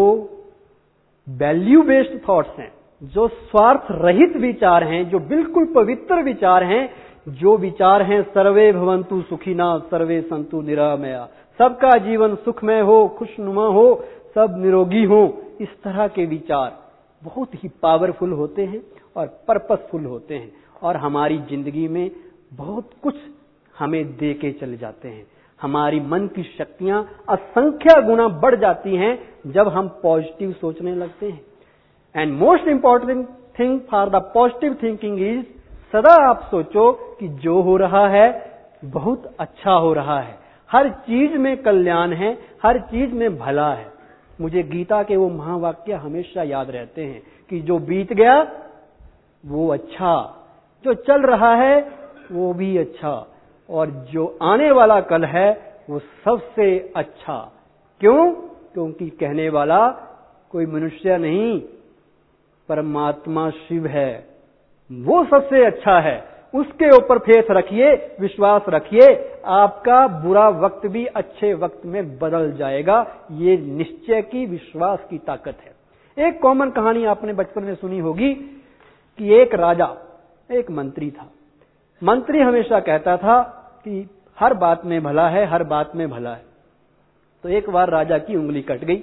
वैल्यू बेस्ड थॉट्स हैं, जो स्वार्थ रहित विचार हैं, जो बिल्कुल पवित्र विचार हैं, जो विचार हैं सर्वे भवन्तु सुखिना सर्वे सन्तु निरामया, सबका जीवन सुखमय हो, खुशनुमा हो, सब निरोगी हो। इस तरह के विचार बहुत ही पावरफुल होते हैं और पर्पसफुल होते हैं, और हमारी जिंदगी में बहुत कुछ हमें दे के चले जाते हैं। हमारी मन की शक्तियां असंख्य गुना बढ़ जाती हैं जब हम पॉजिटिव सोचने लगते हैं। And most important thing for the positive thinking is, सदा आप सोचो कि जो हो रहा है बहुत अच्छा हो रहा है, हर चीज में कल्याण है, हर चीज में भला है। मुझे गीता के वो महावाक्य हमेशा याद रहते हैं कि जो बीत गया वो अच्छा, जो चल रहा है वो भी अच्छा, और जो आने वाला कल है वो सबसे अच्छा। क्यों? क्योंकि कहने वाला कोई मनुष्य नहीं, परमात्मा शिव है, वो सबसे अच्छा है। उसके ऊपर फेथ रखिए, विश्वास रखिए, आपका बुरा वक्त भी अच्छे वक्त में बदल जाएगा। ये निश्चय की, विश्वास की ताकत है। एक कॉमन कहानी आपने बचपन में सुनी होगी कि एक राजा, एक मंत्री था। मंत्री हमेशा कहता था कि हर बात में भला है, हर बात में भला है। तो एक बार राजा की उंगली कट गई।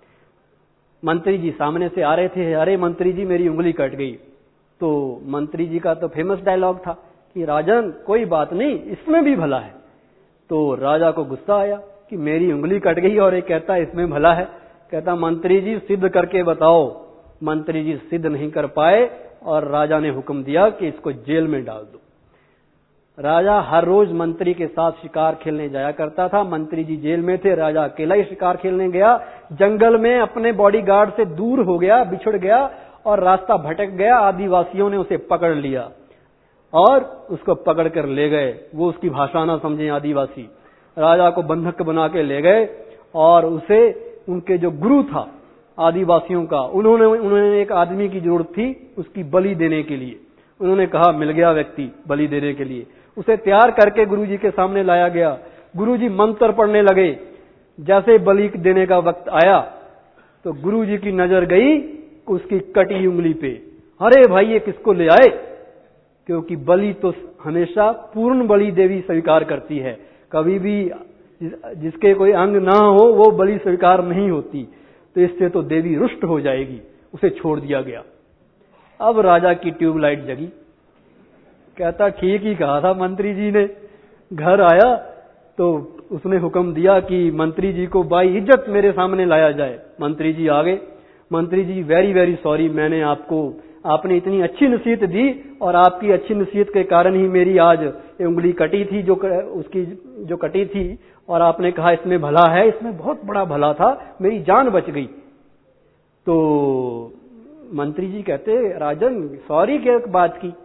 मंत्री जी सामने से आ रहे थे, अरे मंत्री जी मेरी उंगली कट गई। तो मंत्री जी का तो फेमस डायलॉग था कि राजन कोई बात नहीं, इसमें भी भला है। तो राजा को गुस्सा आया कि मेरी उंगली कट गई और ये कहता है इसमें भला है। कहता मंत्री जी सिद्ध करके बताओ। मंत्री जी सिद्ध नहीं कर पाए और राजा ने हुक्म दिया कि इसको जेल में डाल दो। राजा हर रोज मंत्री के साथ शिकार खेलने जाया करता था। मंत्री जी जेल में थे, राजा अकेला ही शिकार खेलने गया। जंगल में अपने बॉडीगार्ड से दूर हो गया, बिछुड़ गया और रास्ता भटक गया। आदिवासियों ने उसे पकड़ लिया और उसको पकड़ कर ले गए। वो उसकी भाषा ना समझे आदिवासी। राजा को बंधक बना के ले गए और उसे उनके जो गुरु था आदिवासियों का, उन्होंने एक आदमी की जरूरत थी उसकी बलि देने के लिए। उन्होंने कहा मिल गया व्यक्ति बलि देने के लिए। उसे तैयार करके गुरुजी के सामने लाया गया। गुरुजी मंत्र पढ़ने लगे। जैसे बलि देने का वक्त आया तो गुरुजी की नजर गई उसकी कटी उंगली पे। अरे भाई ये किसको ले आए? क्योंकि बलि तो हमेशा पूर्ण बलि देवी स्वीकार करती है। कभी भी जिसके कोई अंग ना हो वो बलि स्वीकार नहीं होती। तो इससे तो देवी रुष्ट हो जाएगी। उसे छोड़ दिया गया। अब राजा की ट्यूबलाइट जगी। कहता ठीक ही कहा था मंत्री जी ने। घर आया तो उसने हुक्म दिया कि मंत्री जी को बाई इज्जत मेरे सामने लाया जाए। मंत्री जी आ गए। मंत्री जी वेरी वेरी सॉरी, मैंने आपने इतनी अच्छी नसीहत दी और आपकी अच्छी नसीहत के कारण ही मेरी आज उंगली कटी थी, उसकी जो कटी थी, और आपने कहा इसमें भला है। इसमें बहुत बड़ा भला था, मेरी जान बच गई। तो मंत्री जी कहते राजन सॉरी क्या बात की,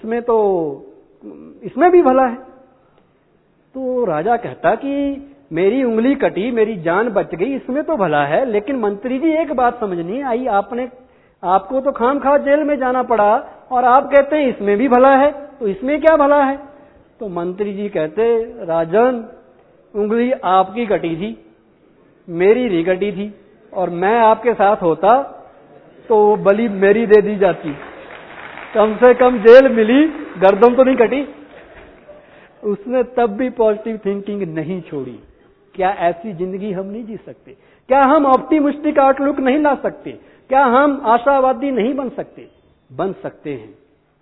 इसमें भी भला है। तो राजा कहता कि मेरी उंगली कटी, मेरी जान बच गई, इसमें तो भला है। लेकिन मंत्री जी एक बात समझ नहीं आई, आपको तो खामखा जेल में जाना पड़ा और आप कहते हैं इसमें भी भला है, तो इसमें क्या भला है? तो मंत्री जी कहते राजन उंगली आपकी कटी थी, मेरी नहीं कटी थी, और मैं आपके साथ होता तो बलि मेरी दे दी जाती। कम से कम जेल मिली, गर्दन तो नहीं कटी। उसने तब भी पॉजिटिव थिंकिंग नहीं छोड़ी। क्या ऐसी जिंदगी हम नहीं जी सकते? क्या हम ऑप्टिमिस्टिक आउटलुक नहीं ला सकते? क्या हम आशावादी नहीं बन सकते? बन सकते हैं।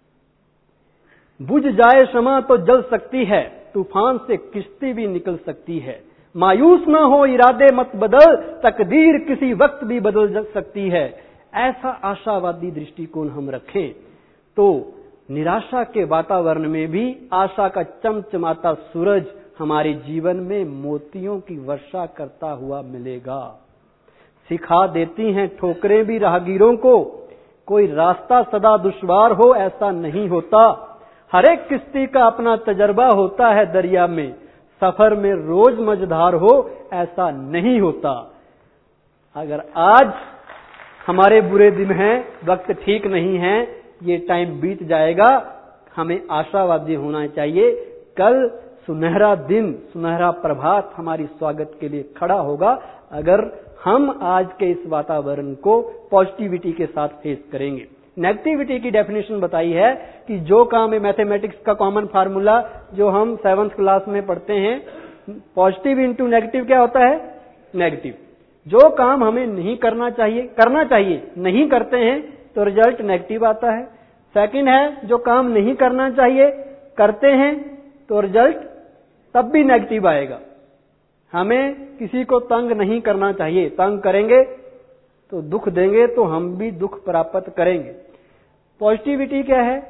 बुझ जाए शमा तो जल सकती है, तूफान से किश्ती भी निकल सकती है। मायूस ना हो, इरादे मत बदल, तकदीर किसी वक्त भी बदल सकती है। ऐसा आशावादी दृष्टिकोण हम रखें तो निराशा के वातावरण में भी आशा का चमचमाता सूरज हमारे जीवन में मोतियों की वर्षा करता हुआ मिलेगा। सिखा देती हैं ठोकरें भी राहगीरों को, कोई रास्ता सदा दुश्वार हो ऐसा नहीं होता। हर एक किश्ती का अपना तजर्बा होता है दरिया में, सफर में रोज मझधार हो ऐसा नहीं होता। अगर आज हमारे बुरे दिन हैं, वक्त ठीक नहीं है, ये टाइम बीत जाएगा, हमें आशावादी होना चाहिए। कल सुनहरा दिन, सुनहरा प्रभात हमारी स्वागत के लिए खड़ा होगा अगर हम आज के इस वातावरण को पॉजिटिविटी के साथ फेस करेंगे। नेगेटिविटी की डेफिनेशन बताई है कि जो काम है, मैथमेटिक्स का कॉमन फार्मूला जो हम 7th क्लास में पढ़ते हैं, पॉजिटिव इंटू नेगेटिव क्या होता है? नेगेटिव। जो काम हमें नहीं करना चाहिए नहीं करते हैं तो रिजल्ट नेगेटिव आता है। सेकंड है जो काम नहीं करना चाहिए करते हैं तो रिजल्ट तब भी नेगेटिव आएगा। हमें किसी को तंग नहीं करना चाहिए, तंग करेंगे तो दुख देंगे तो हम भी दुख प्राप्त करेंगे। पॉजिटिविटी क्या है?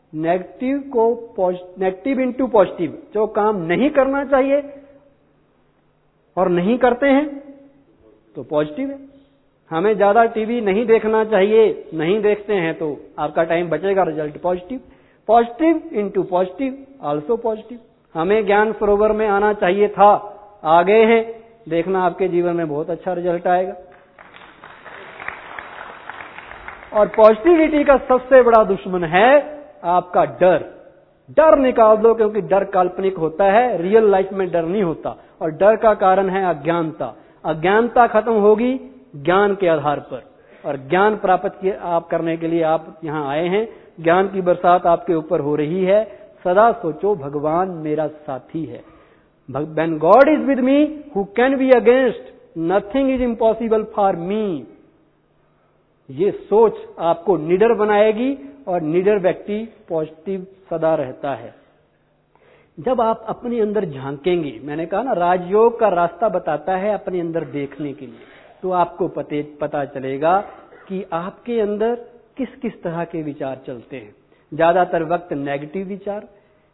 Negative into positive. जो काम नहीं करना चाहिए और नहीं करते हैं तो पॉजिटिव है। हमें ज्यादा टीवी नहीं देखना चाहिए, नहीं देखते हैं तो आपका टाइम बचेगा, result positive. Positive into positive also positive. हमें ज्ञान सरोवर में आना चाहिए था, आ गए हैं, देखना आपके जीवन में बहुत अच्छा रिजल्ट आएगा। और पॉजिटिविटी का सबसे बड़ा दुश्मन है आपका डर। डर निकाल दो, क्योंकि डर काल्पनिक होता है, रियल लाइफ में डर नहीं होता। और डर का कारण है अज्ञानता। अज्ञानता खत्म होगी ज्ञान के आधार पर, और ज्ञान प्राप्त करने के लिए आप यहाँ आए हैं। ज्ञान की बरसात आपके ऊपर हो रही है। सदा सोचो भगवान मेरा साथी है। When God is with me, who can be against? Nothing is impossible for me. ये सोच आपको निडर बनाएगी और निडर व्यक्ति पॉजिटिव सदा रहता है। जब आप अपने अंदर झांकेंगे, मैंने कहा ना राजयोग का रास्ता बताता है अपने अंदर देखने के लिए, तो आपको पता चलेगा कि आपके अंदर किस किस तरह के विचार चलते हैं। ज्यादातर वक्त नेगेटिव विचार,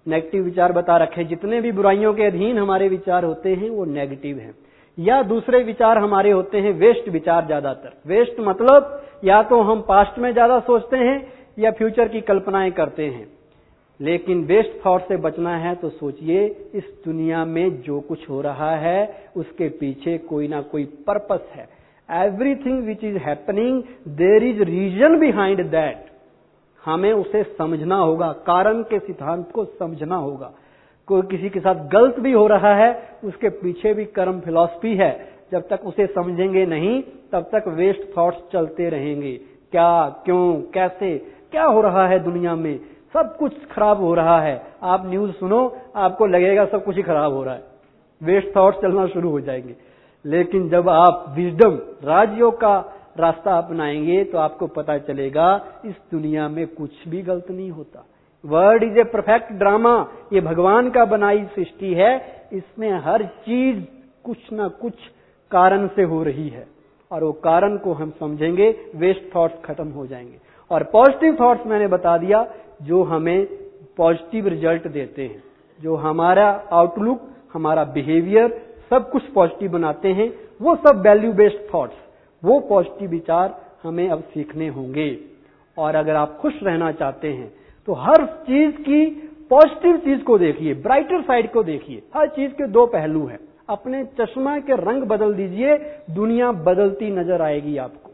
नेगेटिव विचार बता रखे, जितने भी बुराइयों के अधीन हमारे विचार होते हैं वो नेगेटिव हैं। या दूसरे विचार हमारे होते हैं वेस्ट विचार। ज्यादातर वेस्ट मतलब या तो हम पास्ट में ज्यादा सोचते हैं या फ्यूचर की कल्पनाएं करते हैं। लेकिन वेस्ट थॉट से बचना है तो सोचिए, इस दुनिया में जो कुछ हो रहा है उसके पीछे कोई ना कोई पर्पस है। Everything which is happening there is reason behind that. हमें उसे समझना होगा, कारण के सिद्धांत को समझना होगा। कोई किसी के साथ गलत भी हो रहा है, उसके पीछे भी कर्म फिलॉसफी है। जब तक उसे समझेंगे नहीं तब तक वेस्ट थॉट्स चलते रहेंगे। क्या, क्यों, कैसे, क्या हो रहा है दुनिया में, सब कुछ खराब हो रहा है। आप न्यूज सुनो, आपको लगेगा सब कुछ ही खराब हो रहा है, वेस्ट थॉट्स चलना शुरू हो जाएंगे। लेकिन जब आप विजडम, राजयोग का रास्ता अपनाएंगे तो आपको पता चलेगा इस दुनिया में कुछ भी गलत नहीं होता। World is a perfect drama. ये भगवान का बनाई सृष्टि है, इसमें हर चीज कुछ ना कुछ कारण से हो रही है, और वो कारण को हम समझेंगे, वेस्ट थॉट्स खत्म हो जाएंगे। और पॉजिटिव थॉट्स मैंने बता दिया, जो हमें पॉजिटिव रिजल्ट देते हैं, जो हमारा आउटलुक, हमारा बिहेवियर सब कुछ पॉजिटिव बनाते हैं, वो सब वैल्यू बेस्ड थॉट्स, वो पॉजिटिव विचार हमें अब सीखने होंगे। और अगर आप खुश रहना चाहते हैं तो हर चीज की पॉजिटिव चीज को देखिए, ब्राइटर साइड को देखिए। हर चीज के दो पहलू हैं। अपने चश्मा के रंग बदल दीजिए, दुनिया बदलती नजर आएगी आपको।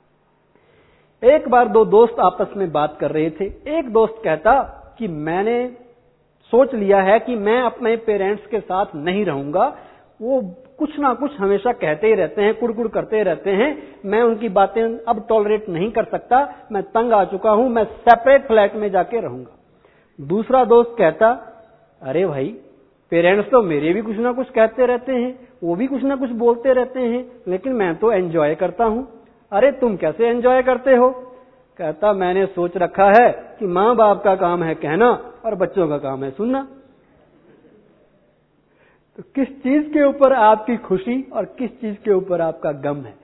एक बार दो दोस्त आपस में बात कर रहे थे। एक दोस्त कहता कि मैंने सोच लिया है कि मैं अपने पेरेंट्स के साथ नहीं रहूंगा, वो कुछ ना कुछ हमेशा कहते ही रहते हैं, कुड़कुड़ करते रहते हैं, मैं उनकी बातें अब टॉलरेट नहीं कर सकता, मैं तंग आ चुका हूं, मैं सेपरेट फ्लैट में जाके रहूंगा। दूसरा दोस्त कहता, अरे भाई पेरेंट्स तो मेरे भी कुछ ना कुछ कहते रहते हैं, वो भी कुछ ना कुछ बोलते रहते हैं, लेकिन मैं तो एंजॉय करता हूं। अरे तुम कैसे एंजॉय करते हो? कहता, मैंने सोच रखा है कि माँ बाप का काम है कहना और बच्चों का काम है सुनना। तो किस चीज के ऊपर आपकी खुशी और किस चीज के ऊपर आपका गम है?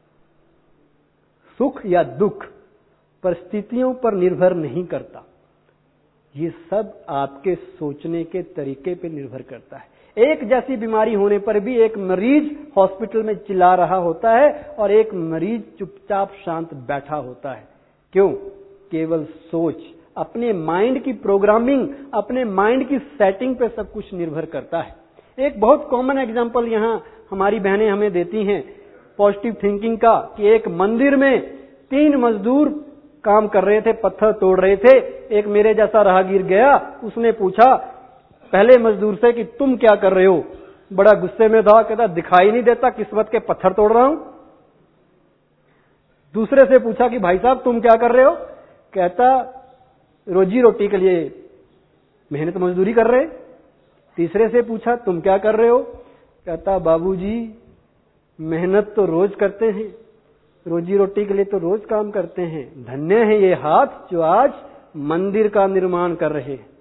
सुख या दुख परिस्थितियों पर निर्भर नहीं करता, ये सब आपके सोचने के तरीके पे निर्भर करता है। एक जैसी बीमारी होने पर भी एक मरीज हॉस्पिटल में चिल्ला रहा होता है और एक मरीज चुपचाप शांत बैठा होता है। क्यों? केवल सोच, अपने माइंड की प्रोग्रामिंग, अपने माइंड की सेटिंग पे सब कुछ निर्भर करता है। एक बहुत कॉमन एग्जांपल यहाँ हमारी बहनें हमें देती हैं पॉजिटिव थिंकिंग का, कि एक मंदिर में 3 मजदूर काम कर रहे थे, पत्थर तोड़ रहे थे। एक मेरे जैसा राहगीर गया, उसने पूछा पहले मजदूर से कि तुम क्या कर रहे हो? बड़ा गुस्से में था, कहता दिखाई नहीं देता किस्मत के पत्थर तोड़ रहा हूं। दूसरे से पूछा कि भाई साहब तुम क्या कर रहे हो? कहता रोजी रोटी के लिए मेहनत मजदूरी कर रहे। तीसरे से पूछा तुम क्या कर रहे हो? कहता बाबूजी मेहनत तो रोज करते हैं, रोजी रोटी के लिए तो रोज काम करते हैं, धन्य है ये हाथ जो आज मंदिर का निर्माण कर रहे हैं।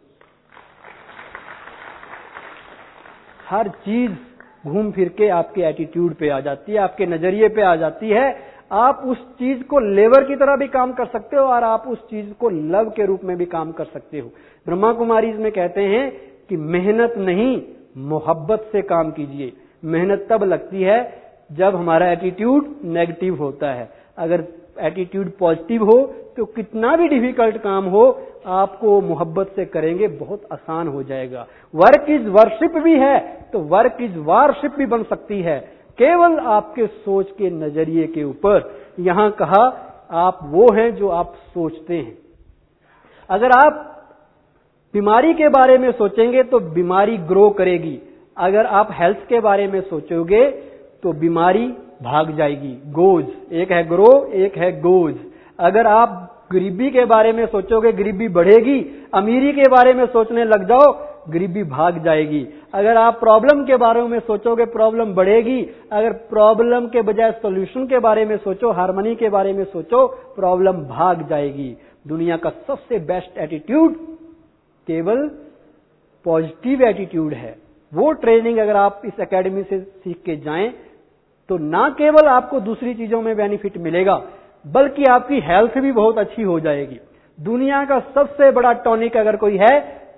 हर चीज घूम फिर के आपके एटीट्यूड पे आ जाती है, आपके नजरिए पे आ जाती है। आप उस चीज को लेबर की तरह भी काम कर सकते हो और आप उस चीज को लव के रूप में भी काम कर सकते हो। ब्रह्मा कुमारी इसमें कहते हैं कि मेहनत नहीं, मोहब्बत से काम कीजिए। मेहनत तब लगती है जब हमारा एटीट्यूड नेगेटिव होता है। अगर एटीट्यूड पॉजिटिव हो तो कितना भी डिफिकल्ट काम हो आपको मोहब्बत से करेंगे, बहुत आसान हो जाएगा। वर्क इज वर्शिप भी है तो वर्क इज वारशिप भी बन सकती है, केवल आपके सोच के नजरिए के ऊपर। यहां कहा आप वो हैं जो आप सोचते हैं। अगर आप बीमारी के बारे में सोचेंगे तो बीमारी ग्रो करेगी, अगर आप हेल्थ के बारे में सोचोगे तो बीमारी भाग जाएगी। गोज, एक है ग्रो, एक है गोज। अगर आप गरीबी के बारे में सोचोगे गरीबी बढ़ेगी, अमीरी के बारे में सोचने लग जाओ गरीबी भाग जाएगी। अगर आप प्रॉब्लम के बारे में सोचोगे प्रॉब्लम बढ़ेगी, अगर प्रॉब्लम के बजाय सॉल्यूशन के बारे में सोचो, हार्मनी के बारे में सोचो, प्रॉब्लम भाग जाएगी। दुनिया का सबसे बेस्ट एटीट्यूड केवल पॉजिटिव एटीट्यूड है। वो ट्रेनिंग अगर आप इस एकेडमी से सीख के जाएं तो ना केवल आपको दूसरी चीजों में बेनिफिट मिलेगा बल्कि आपकी हेल्थ भी बहुत अच्छी हो जाएगी। दुनिया का सबसे बड़ा टॉनिक अगर कोई है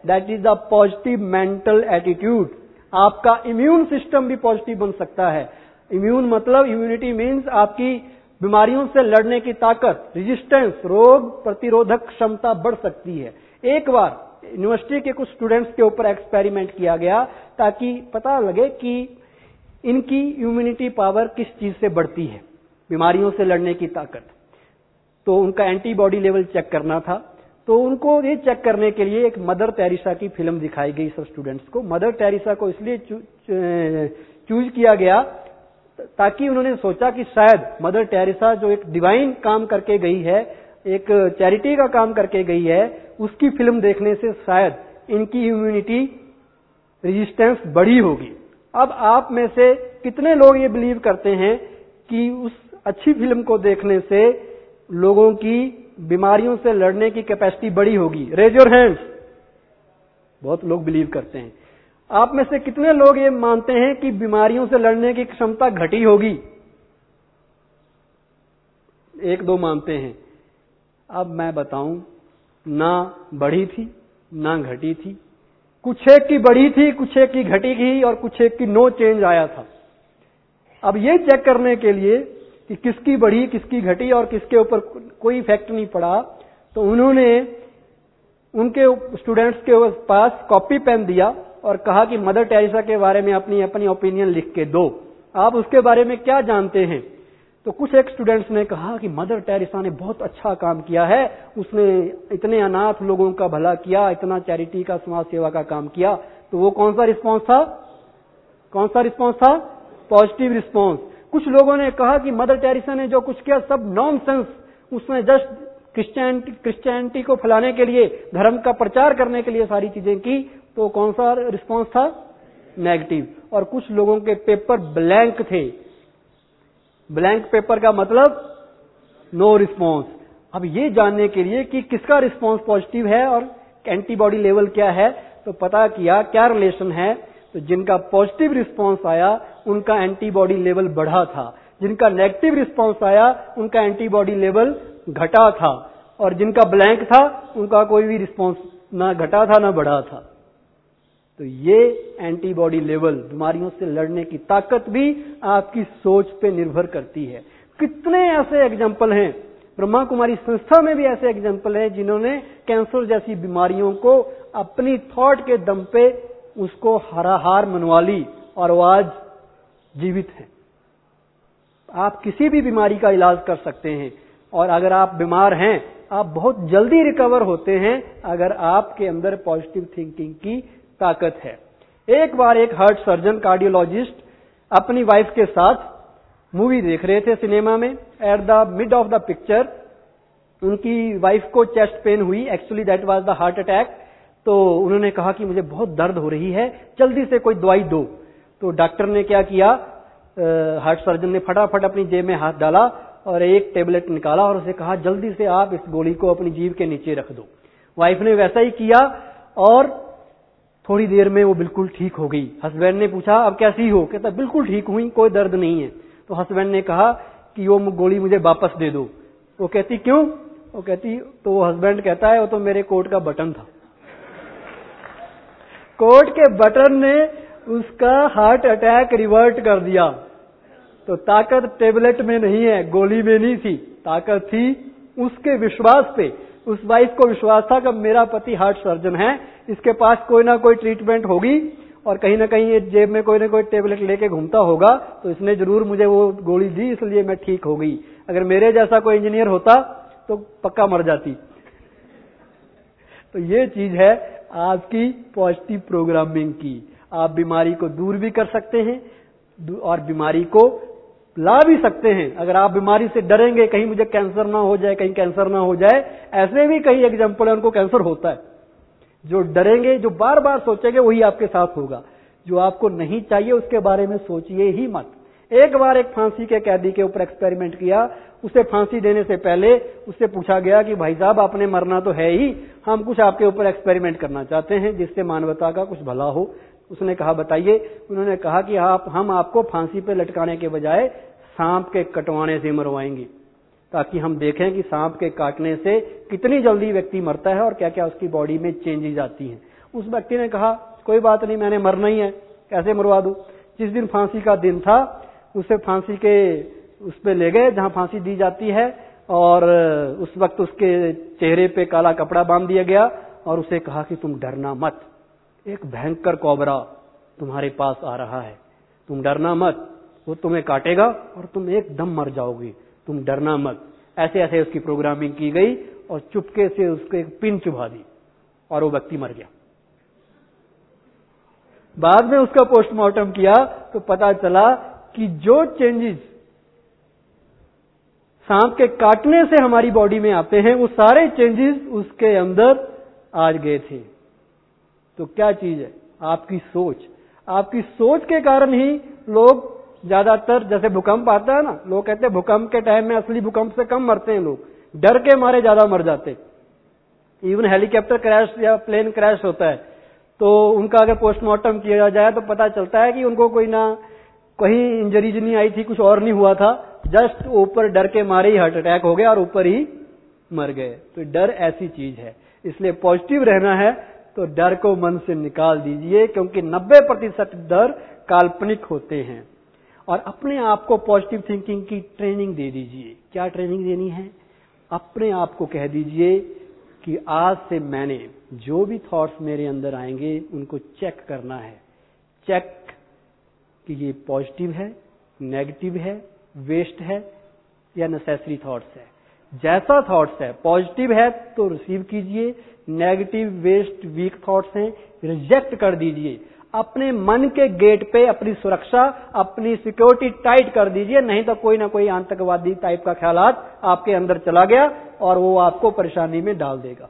that is the positive mental attitude. आपका इम्यून सिस्टम भी पॉजिटिव बन सकता है। इम्यून मतलब इम्यूनिटी मीन्स आपकी बीमारियों से लड़ने की ताकत, रेजिस्टेंस, रोग प्रतिरोधक क्षमता बढ़ सकती है। एक बार यूनिवर्सिटी के कुछ स्टूडेंट्स के ऊपर एक्सपेरिमेंट किया गया ताकि पता लगे कि इनकी इम्यूनिटी पावर किस चीज से बढ़ती है, बीमारियों से लड़ने की ताकत। तो उनका एंटीबॉडी लेवल चेक करना था। तो उनको ये चेक करने के लिए एक मदर टेरेसा की फिल्म दिखाई गई सब स्टूडेंट्स को। मदर टेरेसा को इसलिए चूज किया गया ताकि उन्होंने सोचा कि शायद मदर टेरेसा जो एक डिवाइन काम करके गई है, एक चैरिटी का काम करके गई है, उसकी फिल्म देखने से शायद इनकी इम्यूनिटी रेजिस्टेंस बढ़ी होगी। अब आप में से कितने लोग ये बिलीव करते हैं कि उस अच्छी फिल्म को देखने से लोगों की बीमारियों से लड़ने की कैपेसिटी बढ़ी होगी? Raise your hands. बहुत लोग बिलीव करते हैं। आप में से कितने लोग ये मानते हैं कि बीमारियों से लड़ने की क्षमता घटी होगी? एक दो मानते हैं। अब मैं बताऊं, ना बढ़ी थी ना घटी थी। कुछ एक की बढ़ी थी, कुछ एक की घटी थी और कुछ एक की नो चेंज आया था। अब ये चेक करने के लिए कि किसकी बढ़ी किसकी घटी और किसके ऊपर कोई इफेक्ट नहीं पड़ा, तो उन्होंने उनके स्टूडेंट्स के पास कॉपी पेन दिया और कहा कि मदर टेरेसा के बारे में अपनी अपनी ओपिनियन लिख के दो, आप उसके बारे में क्या जानते हैं? तो कुछ एक स्टूडेंट्स ने कहा कि मदर टेरेसा ने बहुत अच्छा काम किया है, उसने इतने अनाथ लोगों का भला किया, इतना चैरिटी का, समाज सेवा का काम किया। तो वो कौन सा रिस्पॉन्स था? कौन सा रिस्पॉन्स था? Positive response. कुछ लोगों ने कहा कि मदर टेरेसा ने जो कुछ किया सब नॉनसेंस, उसने जस्ट क्रिश्चियनिटी को फैलाने के लिए, धर्म का प्रचार करने के लिए सारी चीजें की। तो कौन सा रिस्पॉन्स था? नेगेटिव। और कुछ लोगों के पेपर ब्लैंक थे। ब्लैंक पेपर का मतलब नो रिस्पॉन्स। अब ये जानने के लिए कि किसका रिस्पॉन्स पॉजिटिव है और एंटीबॉडी लेवल क्या है, तो पता किया क्या रिलेशन है। तो जिनका पॉजिटिव रिस्पॉन्स आया उनका एंटीबॉडी लेवल बढ़ा था, जिनका नेगेटिव रिस्पॉन्स आया उनका एंटीबॉडी लेवल घटा था, और जिनका ब्लैंक था उनका कोई भी रिस्पॉन्स ना घटा था ना बढ़ा था। तो ये एंटीबॉडी लेवल, बीमारियों से लड़ने की ताकत भी आपकी सोच पे निर्भर करती है। कितने ऐसे एग्जाम्पल हैं, ब्रह्मा कुमारी संस्था में भी ऐसे एग्जाम्पल हैं जिन्होंने कैंसर जैसी बीमारियों को अपनी थॉट के दम पे उसको हार मनवा ली और वो आज जीवित हैं। आप किसी भी बीमारी का इलाज कर सकते हैं, और अगर आप बीमार हैं आप बहुत जल्दी रिकवर होते हैं अगर आपके अंदर पॉजिटिव थिंकिंग की ताकत है। एक बार एक हार्ट सर्जन, कार्डियोलॉजिस्ट अपनी वाइफ के साथ मूवी देख रहे थे सिनेमा में। At the mid of the picture उनकी वाइफ को चेस्ट पेन हुई, actually that was the heart attack. तो उन्होंने कहा कि मुझे बहुत दर्द हो रही है, जल्दी से कोई दवाई दो। तो डॉक्टर ने क्या किया, हार्ट सर्जन ने फटाफट अपनी जेब में हाथ डाला और एक टेबलेट निकाला और उसे कहा जल्दी से आप इस गोली को अपनी जीभ के नीचे रख दो। वाइफ ने वैसा ही किया और थोड़ी देर में वो बिल्कुल ठीक हो गई। हस्बैंड ने पूछा अब कैसी हो? कहता बिल्कुल ठीक हुई, कोई दर्द नहीं है। तो हस्बैंड ने कहा कि वो गोली मुझे वापस दे दो। वो कहती क्यों? वो कहती, तो वो हस्बैंड कहता है वो तो मेरे कोट का बटन था। कोट के बटन ने उसका हार्ट अटैक रिवर्ट कर दिया। तो ताकत टेबलेट में नहीं है, गोली में नहीं थी, ताकत थी उसके विश्वास पे। उस वाइफ को विश्वास था कि मेरा पति हार्ट सर्जन है, इसके पास कोई ना कोई ट्रीटमेंट होगी और कहीं ना कहीं ये जेब में कोई ना कोई टेबलेट लेके घूमता होगा, तो इसने जरूर मुझे वो गोली दी, इसलिए मैं ठीक हो गई। अगर मेरे जैसा कोई इंजीनियर होता तो पक्का मर जाती। तो ये चीज है आपकी पॉजिटिव प्रोग्रामिंग की। आप बीमारी को दूर भी कर सकते हैं और बीमारी को ला भी सकते हैं। अगर आप बीमारी से डरेंगे कहीं मुझे कैंसर ना हो जाए, कहीं कैंसर ना हो जाए, ऐसे भी कई एग्जाम्पल है उनको कैंसर होता है। जो डरेंगे, जो बार बार सोचेंगे, वही आपके साथ होगा। जो आपको नहीं चाहिए उसके बारे में सोचिए ही मत। एक बार एक फांसी के कैदी के ऊपर एक्सपेरिमेंट किया। उसे फांसी देने से पहले उससे पूछा गया कि भाई साहब आपने मरना तो है ही, हम कुछ आपके ऊपर एक्सपेरिमेंट करना चाहते हैं जिससे मानवता का कुछ भला हो। उसने कहा बताइए। उन्होंने कहा कि हम आपको फांसी पे लटकाने के बजाय सांप के कटवाने से मरवाएंगे, ताकि हम देखें कि सांप के काटने से कितनी जल्दी व्यक्ति मरता है और क्या क्या उसकी बॉडी में चेंजेस आती हैं। उस व्यक्ति ने कहा कोई बात नहीं, मैंने मरना ही है, कैसे मरवा दूं। जिस दिन फांसी का दिन था उसे फांसी के उस पे ले गए जहां फांसी दी जाती है, और उस वक्त उसके चेहरे पे काला कपड़ा बांध दिया गया और उसे कहा कि तुम डरना मत, एक भयंकर कोबरा तुम्हारे पास आ रहा है, तुम डरना मत, वो तुम्हें काटेगा और तुम एकदम मर जाओगे, तुम डरना मत। ऐसे ऐसे उसकी प्रोग्रामिंग की गई और चुपके से उसको एक पिन चुभा दी और वो व्यक्ति मर गया। बाद में उसका पोस्टमार्टम किया तो पता चला कि जो चेंजेस सांप के काटने से हमारी बॉडी में आते हैं वो सारे चेंजेस उसके अंदर आ गए थे। तो क्या चीज है? आपकी सोच। आपकी सोच के कारण ही लोग ज्यादातर, जैसे भूकंप आता है ना, लोग कहते हैं भूकंप के टाइम में असली भूकंप से कम मरते हैं लोग, डर के मारे ज्यादा मर जाते। इवन हेलीकॉप्टर क्रैश या प्लेन क्रैश होता है तो उनका अगर पोस्टमार्टम किया जाए तो पता चलता है कि उनको कोई ना कहीं इंजरीज नहीं आई थी, कुछ और नहीं हुआ था, जस्ट ऊपर डर के मारे ही हार्ट अटैक हो गया और ऊपर ही मर गए। तो डर ऐसी चीज है, इसलिए पॉजिटिव रहना है तो डर को मन से निकाल दीजिए, क्योंकि 90% डर काल्पनिक होते हैं। और अपने आप को पॉजिटिव थिंकिंग की ट्रेनिंग दे दीजिए। क्या ट्रेनिंग देनी है? अपने आप को कह दीजिए कि आज से मैंने जो भी थॉट्स मेरे अंदर आएंगे उनको चेक करना है, चेक कि ये पॉजिटिव है, नेगेटिव है, वेस्ट है या नेसेसरी थॉट्स है। जैसा थॉट्स है, पॉजिटिव है तो रिसीव कीजिए, नेगेटिव, वेस्ट, वीक थॉट्स हैं रिजेक्ट कर दीजिए। अपने मन के गेट पे अपनी सुरक्षा, अपनी सिक्योरिटी टाइट कर दीजिए, नहीं तो कोई ना कोई आतंकवादी टाइप का ख्यालात आपके अंदर चला गया और वो आपको परेशानी में डाल देगा।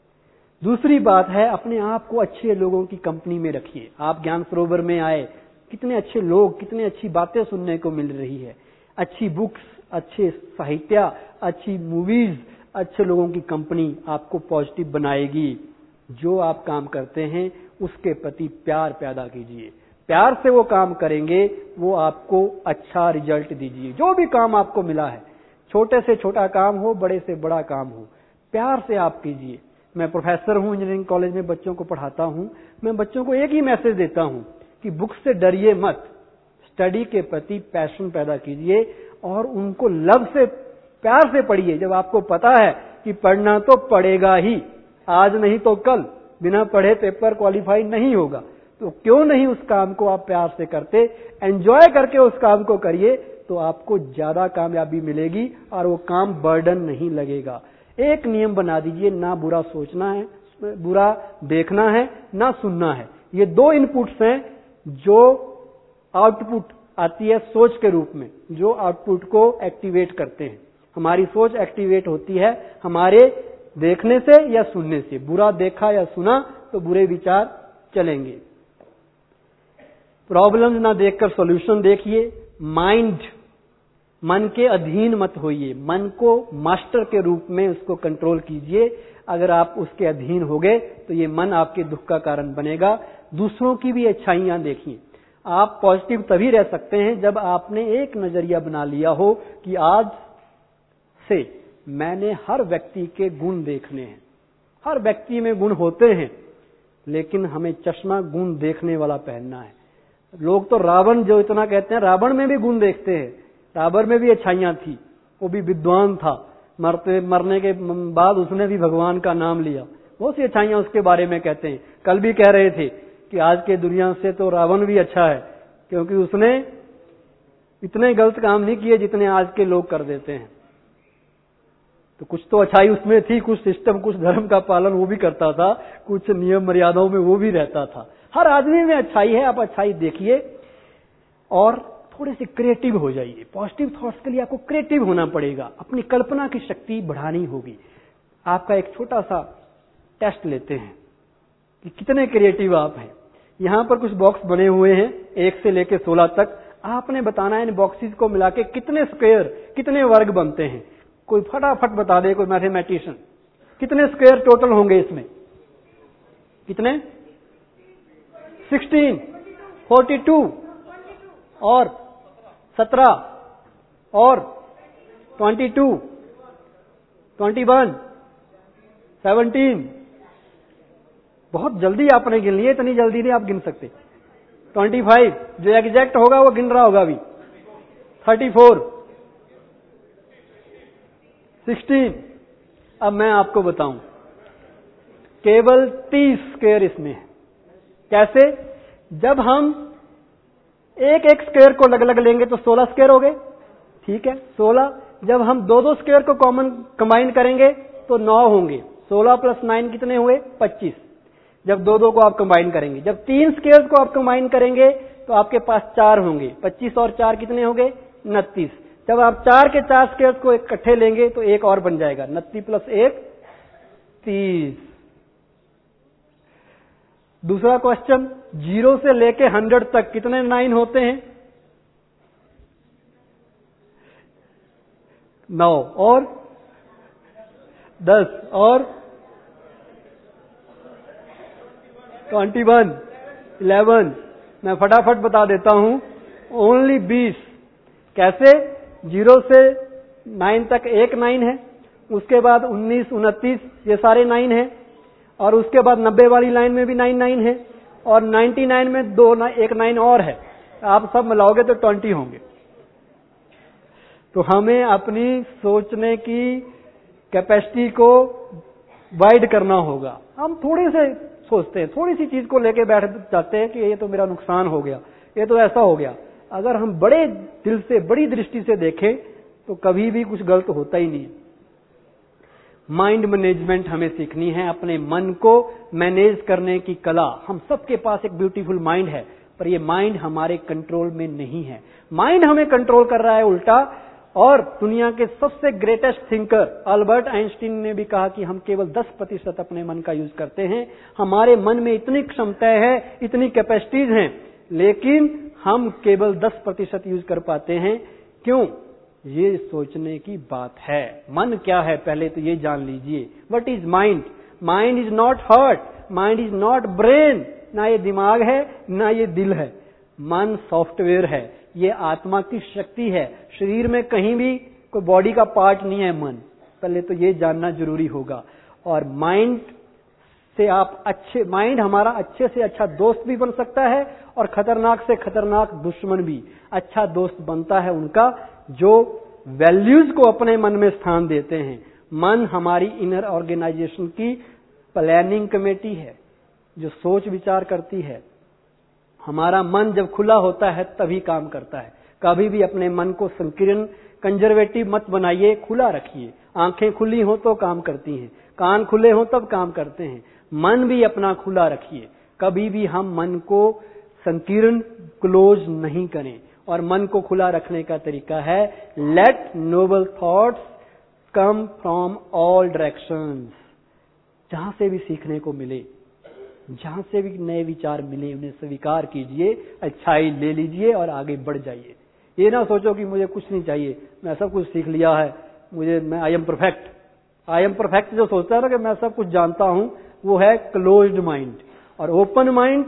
दूसरी बात है, अपने आप को अच्छे लोगों की कंपनी में रखिए। आप ज्ञान सरोवर में आए, कितने अच्छे लोग, कितनी अच्छी बातें सुनने को मिल रही है, अच्छी बुक्स, अच्छे साहित्य, अच्छी मूवीज, अच्छे लोगों की कंपनी आपको पॉजिटिव बनाएगी। जो आप काम करते हैं उसके प्रति प्यार पैदा कीजिए, प्यार से वो काम करेंगे, वो आपको अच्छा रिजल्ट दीजिए। जो भी काम आपको मिला है, छोटे से छोटा काम हो, बड़े से बड़ा काम हो, प्यार से आप कीजिए। मैं प्रोफेसर हूं, इंजीनियरिंग कॉलेज में बच्चों को पढ़ाता हूं। मैं बच्चों को एक ही मैसेज देता हूं कि बुक से डरिए मत, स्टडी के प्रति पैशन पैदा कीजिए और उनको लव से, प्यार से पढ़िए। जब आपको पता है कि पढ़ना तो पड़ेगा ही, आज नहीं तो कल, बिना पढ़े पेपर क्वालिफाई नहीं होगा, तो क्यों नहीं उस काम को आप प्यार से करते, एंजॉय करके उस काम को करिए, तो आपको ज्यादा कामयाबी मिलेगी और वो काम बर्डन नहीं लगेगा। एक नियम बना दीजिए, ना बुरा सोचना है, बुरा देखना है, ना सुनना है। ये दो इनपुट्स हैं जो आउटपुट आती है सोच के रूप में, जो आउटपुट को एक्टिवेट करते हैं। हमारी सोच एक्टिवेट होती है हमारे देखने से या सुनने से। बुरा देखा या सुना तो बुरे विचार चलेंगे। प्रॉब्लम ना देखकर सॉल्यूशन देखिए। माइंड, मन के अधीन मत होइए, मन को मास्टर के रूप में उसको कंट्रोल कीजिए। अगर आप उसके अधीन हो गए तो ये मन आपके दुख का कारण बनेगा। दूसरों की भी अच्छाइयां देखिए। आप पॉजिटिव तभी रह सकते हैं जब आपने एक नजरिया बना लिया हो कि आज से मैंने हर व्यक्ति के गुण देखने हैं। हर व्यक्ति में गुण होते हैं, लेकिन हमें चश्मा गुण देखने वाला पहनना है। लोग तो रावण जो इतना कहते हैं, रावण में भी गुण देखते हैं। रावण में भी अच्छाइयां थी, वो भी विद्वान था, मरने के बाद उसने भी भगवान का नाम लिया। बहुत सी अच्छाइयां उसके बारे में कहते हैं। कल भी कह रहे थे कि आज के दुनिया से तो रावण भी अच्छा है, क्योंकि उसने इतने गलत काम नहीं किए जितने आज के लोग कर देते हैं। तो कुछ तो अच्छाई उसमें थी, कुछ सिस्टम, कुछ धर्म का पालन वो भी करता था, कुछ नियम मर्यादाओं में वो भी रहता था। हर आदमी में अच्छाई है, आप अच्छाई देखिए और थोड़े से क्रिएटिव हो जाइए। पॉजिटिव थॉट्स के लिए आपको क्रिएटिव होना पड़ेगा, अपनी कल्पना की शक्ति बढ़ानी होगी। आपका एक छोटा सा टेस्ट लेते हैं कि कितने क्रिएटिव आप हैं। यहां पर कुछ बॉक्स बने हुए हैं 1 से लेकर 16 तक। आपने बताना है इन बॉक्सेस को मिला के कितने स्क्वायर, कितने वर्ग बनते हैं। कोई फटाफट बता दे, कोई मैथमेटिशियन। कितने स्क्वायर टोटल होंगे इसमें? कितने? 16, 42 और 17 और 22, 21, 17, बहुत जल्दी आपने गिन लिए, इतनी जल्दी नहीं आप गिन सकते। 25 जो एग्जैक्ट होगा वो गिन रहा होगा अभी। 34, 16। अब मैं आपको बताऊं, केवल 30 स्क्वायर इसमें है। कैसे? जब हम एक एक स्क्वायर को अलग अलग लेंगे तो 16 स्क्वायर हो गए, ठीक है 16। जब हम दो दो स्क्वायर को कॉमन कंबाइन करेंगे तो 9 होंगे। 16 + 9 कितने हुए? 25। जब दो दो को आप कंबाइन करेंगे, जब 3 स्क्वायर को आप कंबाइन करेंगे तो आपके पास 4 होंगे। 25 और 4 कितने हो गए? 29। जब आप 4 के 4 स्क्वायर को इकट्ठे लेंगे तो एक और बन जाएगा। 29 + 1 30। दूसरा क्वेश्चन, 0 से लेके 100 तक कितने 9 होते हैं? 9 और 10 और 21, 11। मैं फटाफट बता देता हूं, ओनली 20। कैसे? 0 से 9 तक एक 9 है, उसके बाद 19, 29 ये सारे 9 हैं, और उसके बाद 90 वाली लाइन में भी 9 है, और 99 में एक 9 और है। आप सब मिलाओगे तो 20 होंगे। तो हमें अपनी सोचने की कैपेसिटी को वाइड करना होगा। हम थोड़ी से सोचते हैं, थोड़ी सी चीज को लेके बैठ जाते हैं कि ये तो मेरा नुकसान हो गया, ये तो ऐसा हो गया। अगर हम बड़े दिल से, बड़ी दृष्टि से देखें तो कभी भी कुछ गलत होता ही नहीं। माइंड मैनेजमेंट हमें सीखनी है, अपने मन को मैनेज करने की कला। हम सबके पास एक ब्यूटीफुल माइंड है, पर ये माइंड हमारे कंट्रोल में नहीं है। माइंड हमें कंट्रोल कर रहा है उल्टा। और दुनिया के सबसे ग्रेटेस्ट थिंकर अल्बर्ट आइंस्टीन ने भी कहा कि हम केवल 10% अपने मन का यूज करते हैं। हमारे मन में इतनी क्षमताएं हैं, इतनी कैपेसिटीज हैं, लेकिन हम केवल 10% यूज कर पाते हैं। क्यों? ये सोचने की बात है। मन क्या है पहले तो ये जान लीजिए। What is mind? Mind is not heart, mind is not brain. ना ये दिमाग है, ना ये दिल है। मन सॉफ्टवेयर है, ये आत्मा की शक्ति है। शरीर में कहीं भी कोई बॉडी का पार्ट नहीं है मन। पहले तो ये जानना जरूरी होगा। और माइंड से आप माइंड हमारा अच्छे से अच्छा दोस्त भी बन सकता है, और खतरनाक से खतरनाक दुश्मन भी। अच्छा दोस्त बनता है उनका जो वैल्यूज को अपने मन में स्थान देते हैं। मन हमारी इनर ऑर्गेनाइजेशन की प्लानिंग कमेटी है, जो सोच विचार करती है। हमारा मन जब खुला होता है तभी काम करता है। कभी भी अपने मन को संकीर्ण, कंजर्वेटिव मत बनाइए, खुला रखिए। आंखें खुली हो तो काम करती हैं, कान खुले हो तब काम करते हैं। मन भी अपना खुला रखिए। कभी भी हम मन को संकीर्ण, क्लोज नहीं करें। और मन को खुला रखने का तरीका है, let noble thoughts come from all directions. जहां से भी सीखने को मिले, जहां से भी नए विचार मिले, उन्हें स्वीकार कीजिए, अच्छाई ले लीजिए और आगे बढ़ जाइए। ये ना सोचो कि मुझे कुछ नहीं चाहिए, मैं सब कुछ सीख लिया है, मैं I am perfect. I am perfect जो सोचता है ना कि मैं सब कुछ जानता हूं, वो है क्लोज्ड माइंड। और ओपन माइंड,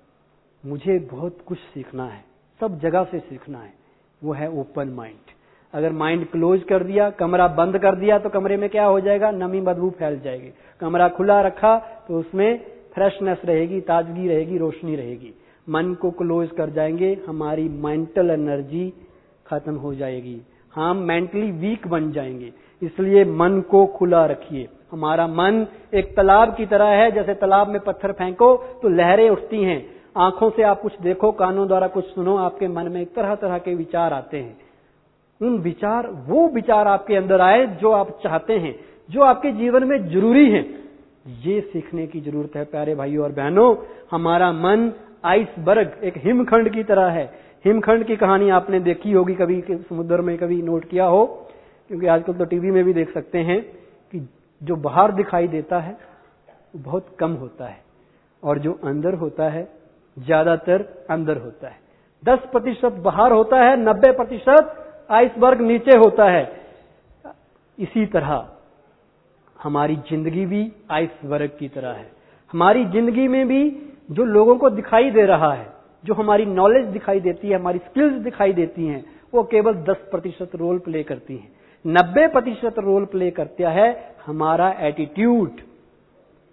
मुझे बहुत कुछ सीखना है, सब जगह से सीखना है, वो है ओपन माइंड। अगर माइंड क्लोज कर दिया, कमरा बंद कर दिया, तो कमरे में क्या हो जाएगा? नमी बदबू फैल जाएगी। कमरा खुला रखा तो उसमें फ्रेशनेस रहेगी, ताजगी रहेगी, रोशनी रहेगी। मन को क्लोज कर जाएंगे, हमारी मेंटल एनर्जी खत्म हो जाएगी, हम मेंटली वीक बन जाएंगे। इसलिए मन को खुला रखिए। हमारा मन एक तालाब की तरह है, जैसे तालाब में पत्थर फेंको तो लहरें उठती हैं। आंखों से आप कुछ देखो, कानों द्वारा कुछ सुनो, आपके मन में तरह तरह के विचार आते हैं। वो विचार आपके अंदर आए जो आप चाहते हैं, जो आपके जीवन में जरूरी है। ये सीखने की जरूरत है प्यारे भाइयों और बहनों। हमारा मन आइसबर्ग, एक हिमखंड की तरह है। हिमखंड की कहानी आपने देखी होगी कभी, समुद्र में कभी नोट किया हो, क्योंकि आजकल तो टीवी में भी देख सकते हैं कि जो बाहर दिखाई देता है वो बहुत कम होता है, और जो अंदर होता है ज्यादातर अंदर होता है। 10% बाहर होता है, 90% आइसबर्ग नीचे होता है। इसी तरह हमारी जिंदगी भी आइसबर्ग की तरह है। हमारी जिंदगी में भी जो लोगों को दिखाई दे रहा है, जो हमारी नॉलेज दिखाई देती है, हमारी स्किल्स दिखाई देती हैं, वो केवल 10% रोल प्ले करती हैं। 90% रोल प्ले करता है हमारा एटीट्यूड,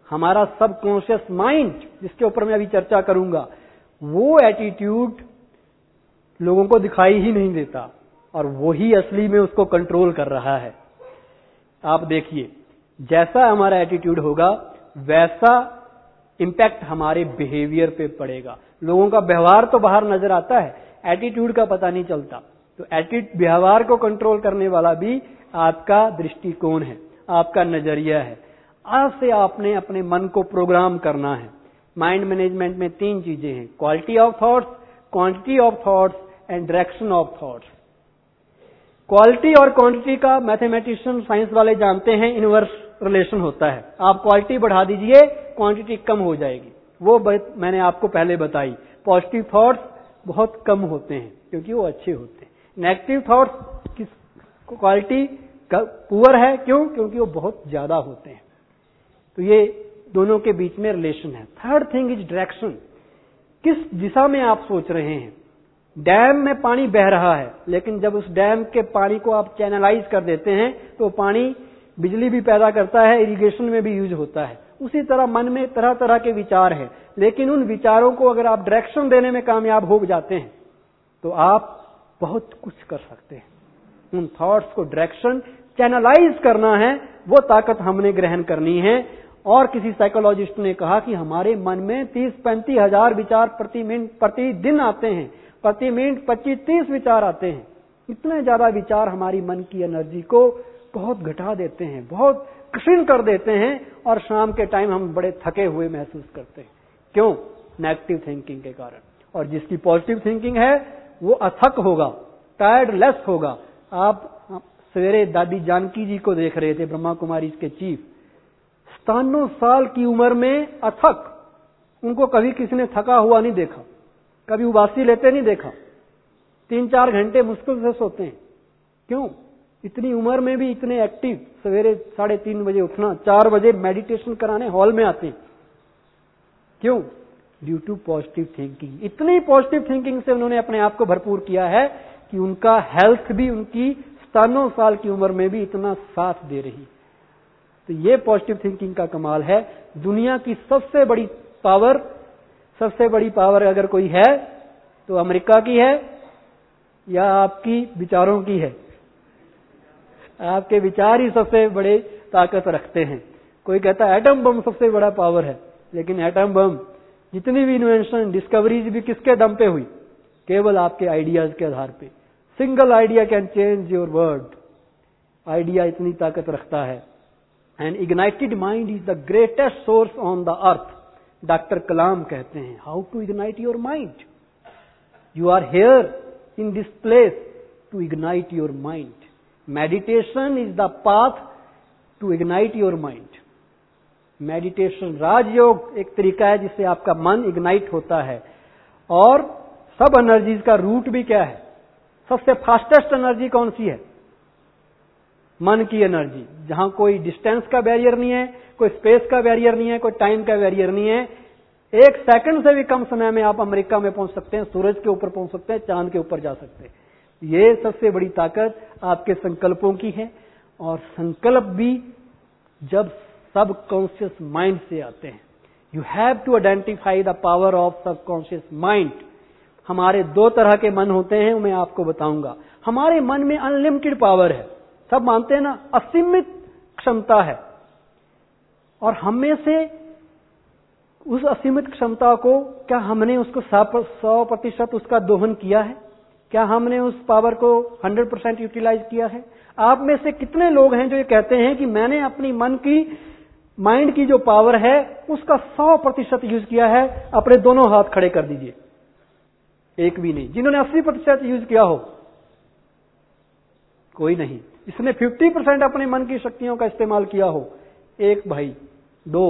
हमारा सबकॉन्शियस माइंड, जिसके ऊपर मैं अभी चर्चा करूंगा, वो एटीट्यूड लोगों को दिखाई ही नहीं देता और वही असली में उसको कंट्रोल कर रहा है। आप देखिए, जैसा हमारा एटीट्यूड होगा वैसा इम्पैक्ट हमारे बिहेवियर पे पड़ेगा। लोगों का व्यवहार तो बाहर नजर आता है, एटीट्यूड का पता नहीं चलता। तो एटीट्यूड, व्यवहार को कंट्रोल करने वाला भी आपका दृष्टिकोण है, आपका नजरिया है। आज से आपने अपने मन को प्रोग्राम करना है। माइंड मैनेजमेंट में 3 चीजें हैं: quality of thoughts, quantity of thoughts and direction of thoughts. Quality और क्वांटिटी का मैथमेटिशियन, साइंस वाले जानते हैं, इनवर्स रिलेशन होता है। आप क्वालिटी बढ़ा दीजिए, क्वांटिटी कम हो जाएगी। वो मैंने आपको पहले बताई। पॉजिटिव थॉट्स बहुत कम होते हैं क्योंकि वो अच्छे होते हैं। नेगेटिव थॉट्स की क्वालिटी पुअर है, क्यों? क्योंकि वो बहुत ज्यादा होते हैं। तो ये दोनों के बीच में रिलेशन है। Third thing is direction. किस दिशा में आप सोच रहे हैं? डैम में पानी बह रहा है, लेकिन जब उस डैम के पानी को आप चैनलाइज कर देते हैं तो पानी बिजली भी पैदा करता है, इरिगेशन में भी यूज होता है। उसी तरह मन में तरह तरह के विचार हैं, लेकिन उन विचारों को अगर आप डायरेक्शन देने में कामयाब हो जाते हैं तो आप बहुत कुछ कर सकते हैं। उन थॉट्स को डायरेक्शन, चैनलाइज करना है, वो ताकत हमने ग्रहण करनी है। और किसी साइकोलॉजिस्ट ने कहा कि हमारे मन में 30-35 हजार विचार प्रतिदिन आते हैं। प्रति मिनट 25-30 विचार आते हैं। इतने ज्यादा विचार हमारी मन की एनर्जी को बहुत घटा देते हैं, बहुत क्षीण कर देते हैं, और शाम के टाइम हम बड़े थके हुए महसूस करते हैं। क्यों? नेगेटिव थिंकिंग के कारण। और जिसकी पॉजिटिव थिंकिंग है वो अथक होगा, टायर्डलेस होगा। आप सवेरे दादी जानकी जी को देख रहे थे, ब्रह्मा कुमारी के चीफ, 97 साल की उम्र में अथक। उनको कभी किसी ने थका हुआ नहीं देखा, कभी उबासी लेते नहीं देखा। 3-4 घंटे मुश्किल से सोते हैं। क्यों? इतनी उम्र में भी इतने एक्टिव। सवेरे 3:30 बजे उठना, 4 बजे मेडिटेशन कराने हॉल में आते हैं। क्यों? Due to positive thinking. इतनी पॉजिटिव थिंकिंग से उन्होंने अपने आप को भरपूर किया है कि उनका हेल्थ भी उनकी 97 साल की उम्र में भी इतना साथ दे रही। तो ये पॉजिटिव थिंकिंग का कमाल है। दुनिया की सबसे बड़ी पावर अगर कोई है तो अमेरिका की है या आपकी विचारों की है? आपके विचार ही सबसे बड़े ताकत रखते हैं। कोई कहता है एटम बम सबसे बड़ा पावर है, लेकिन एटम बम, जितनी भी इन्वेंशन, डिस्कवरीज भी किसके दम पे हुई? केवल आपके आइडियाज के आधार पे। Single idea can change your world. Idea इतनी ताकत रखता है। And ignited mind is the greatest source on the earth. Doctor Kalam कहते हैं, how to ignite your mind? You are here in this place to ignite your mind. Meditation is the path to ignite your mind. Meditation, राजयोग एक तरीका है जिससे आपका मन ignite होता है। और सब एनर्जीज का रूट भी क्या है? सबसे फास्टेस्ट एनर्जी कौन सी है? मन की एनर्जी, जहां कोई डिस्टेंस का बैरियर नहीं है, कोई स्पेस का बैरियर नहीं है, कोई टाइम का बैरियर नहीं है। 1 सेकंड से भी कम समय में आप अमेरिका में पहुंच सकते हैं, सूरज के ऊपर पहुंच सकते हैं, चांद के ऊपर जा सकते हैं। ये सबसे बड़ी ताकत आपके संकल्पों की है। और संकल्प भी जब सबकॉन्शियस माइंड से आते हैं। You have to identify the power of subconscious mind. हमारे 2 तरह के मन होते हैं, मैं आपको बताऊंगा। हमारे मन में अनलिमिटेड पावर है, सब मानते हैं ना, असीमित क्षमता है। और हम में से उस असीमित क्षमता को, क्या हमने उसको 100% उसका दोहन किया है? क्या हमने उस पावर को 100% यूटिलाइज किया है? आप में से कितने लोग हैं जो ये कहते हैं कि मैंने अपनी माइंड की जो पावर है उसका 100% यूज किया है? अपने दोनों हाथ खड़े कर दीजिए। एक भी नहीं। जिन्होंने 80% यूज किया हो? कोई नहीं। इसने 50% अपने मन की शक्तियों का इस्तेमाल किया हो? एक भाई, 2।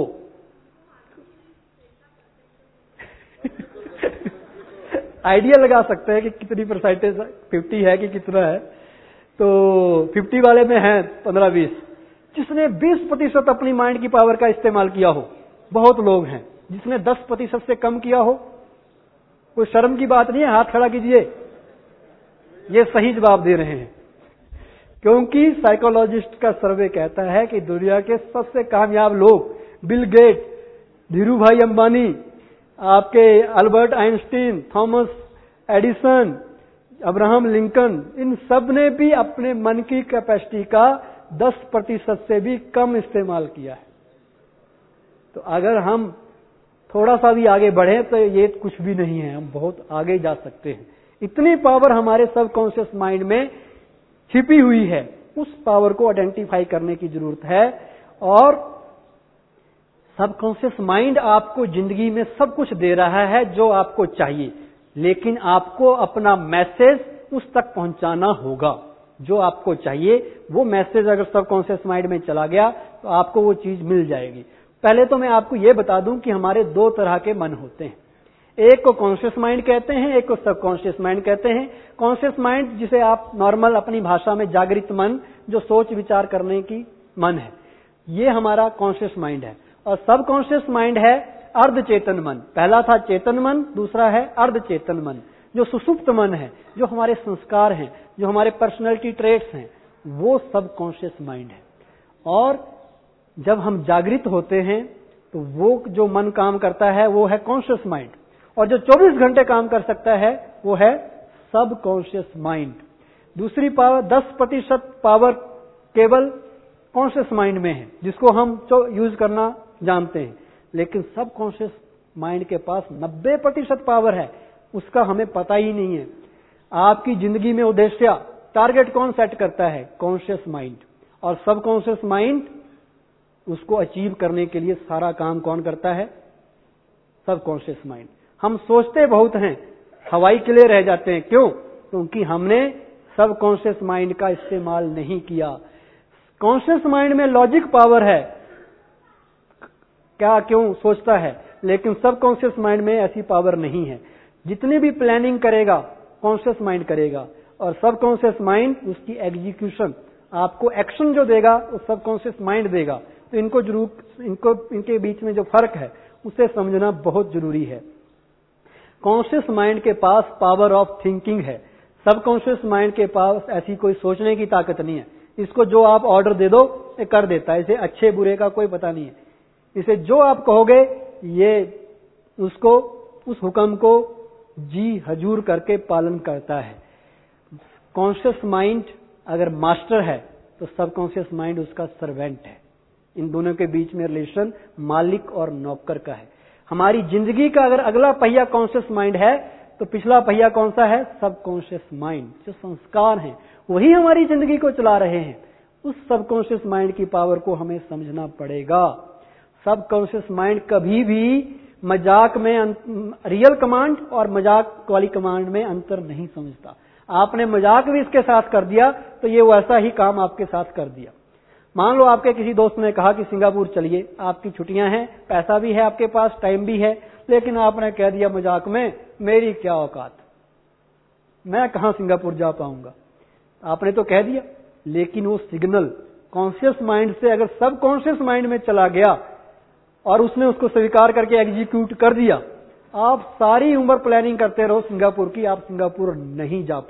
आइडिया लगा सकते हैं कि कितनी परसेंटेज, 50 है कि कितना है। तो 50 वाले में है 15-20। जिसने 20% अपनी माइंड की पावर का इस्तेमाल किया हो? बहुत लोग हैं। जिसने 10% से कम किया हो? कोई शर्म की बात नहीं है, हाथ खड़ा कीजिए। ये सही जवाब दे रहे हैं, क्योंकि साइकोलॉजिस्ट का सर्वे कहता है कि दुनिया के सबसे कामयाब लोग, बिल गेट्स, धीरू भाई अंबानी, आपके Albert Einstein, Thomas Edison, Abraham Lincoln, इन सब ने भी अपने मन की कैपेसिटी का 10% से भी कम इस्तेमाल किया है। तो अगर हम थोड़ा सा भी आगे बढ़े तो ये कुछ भी नहीं है, हम बहुत आगे जा सकते हैं। इतनी पावर हमारे सबकॉन्शियस माइंड में छिपी हुई है, उस पावर को आइडेंटिफाई करने की जरूरत है। और सबकॉन्शियस माइंड आपको जिंदगी में सब कुछ दे रहा है जो आपको चाहिए, लेकिन आपको अपना मैसेज उस तक पहुंचाना होगा। जो आपको चाहिए वो मैसेज अगर सबकॉन्शियस माइंड में चला गया तो आपको वो चीज मिल जाएगी। पहले तो मैं आपको ये बता दूं कि हमारे दो तरह के मन होते हैं, एक को कॉन्शियस माइंड कहते हैं, एक को सबकॉन्शियस माइंड कहते हैं। कॉन्शियस माइंड जिसे आप नॉर्मल अपनी भाषा में जागृत मन, जो सोच विचार करने की मन है, ये हमारा कॉन्शियस माइंड है। और सबकॉन्शियस माइंड है अर्ध चेतन मन। पहला था चेतन मन, दूसरा है अर्ध चेतन मन, जो सुसुप्त मन है, जो हमारे संस्कार हैं, जो हमारे पर्सनैलिटी ट्रेट्स हैं, वो सबकॉन्शियस माइंड है। और जब हम जागृत होते हैं तो वो जो मन काम करता है वो है कॉन्शियस माइंड, और जो 24 घंटे काम कर सकता है वो है सबकॉन्शियस माइंड। दूसरी पावर 10% पावर केवल कॉन्शियस माइंड में है, जिसको हम तो यूज करना जानते हैं, लेकिन सबकॉन्शियस माइंड के पास 90% पावर है, उसका हमें पता ही नहीं है। आपकी जिंदगी में उद्देश्य, टारगेट कौन सेट करता है? Conscious mind. और सबकॉन्शियस माइंड उसको अचीव करने के लिए सारा काम कौन करता है? Subconscious mind. हम सोचते बहुत हैं, हवाई के लिए रह जाते हैं। क्यों? क्योंकि हमने सबकॉन्शियस माइंड का इस्तेमाल नहीं किया। कॉन्शियस माइंड में लॉजिक पावर है, क्या क्यों सोचता है, लेकिन सबकॉन्शियस माइंड में ऐसी पावर नहीं है। जितनी भी प्लानिंग करेगा कॉन्शियस माइंड करेगा, और सबकॉन्शियस माइंड उसकी एग्जीक्यूशन, आपको एक्शन जो देगा वो सबकॉन्शियस माइंड देगा। तो इनके बीच में जो फर्क है उसे समझना बहुत जरूरी है। कॉन्शियस माइंड के पास पावर ऑफ थिंकिंग है, सबकॉन्शियस माइंड के पास ऐसी कोई सोचने की ताकत नहीं है। इसको जो आप ऑर्डर दे दो ये कर देता है, इसे अच्छे बुरे का कोई पता नहीं है। इसे जो आप कहोगे ये उसको, उस हुक्म को जी हजूर करके पालन करता है। कॉन्शियस माइंड अगर मास्टर है तो सबकॉन्शियस माइंड उसका सर्वेंट है। इन दोनों के बीच में रिलेशन मालिक और नौकर का है। हमारी जिंदगी का अगर अगला पहिया कॉन्शियस माइंड है तो पिछला पहिया कौन सा है? Subconscious mind. जो संस्कार हैं वही हमारी जिंदगी को चला रहे हैं। उस सबकॉन्शियस माइंड की पावर को हमें समझना पड़ेगा। सबकॉन्शियस माइंड कभी भी मजाक में रियल कमांड और मजाक वाली कमांड में अंतर नहीं समझता। आपने मजाक भी इसके साथ कर दिया तो ये वैसा ही काम आपके साथ कर दिया। मान लो आपके किसी दोस्त ने कहा कि सिंगापुर चलिए, आपकी छुट्टियां हैं, पैसा भी है आपके पास, टाइम भी है, लेकिन आपने कह दिया मजाक में, मेरी क्या औकात, मैं कहां सिंगापुर जा पाऊंगा। आपने तो कह दिया, लेकिन वो सिग्नल कॉन्शियस माइंड से अगर सबकॉन्शियस माइंड में चला गया और उसने उसको स्वीकार करके एग्जीक्यूट कर दिया, आप सारी उम्र प्लानिंग करते रहो सिंगापुर की, आप सिंगापुर नहीं जा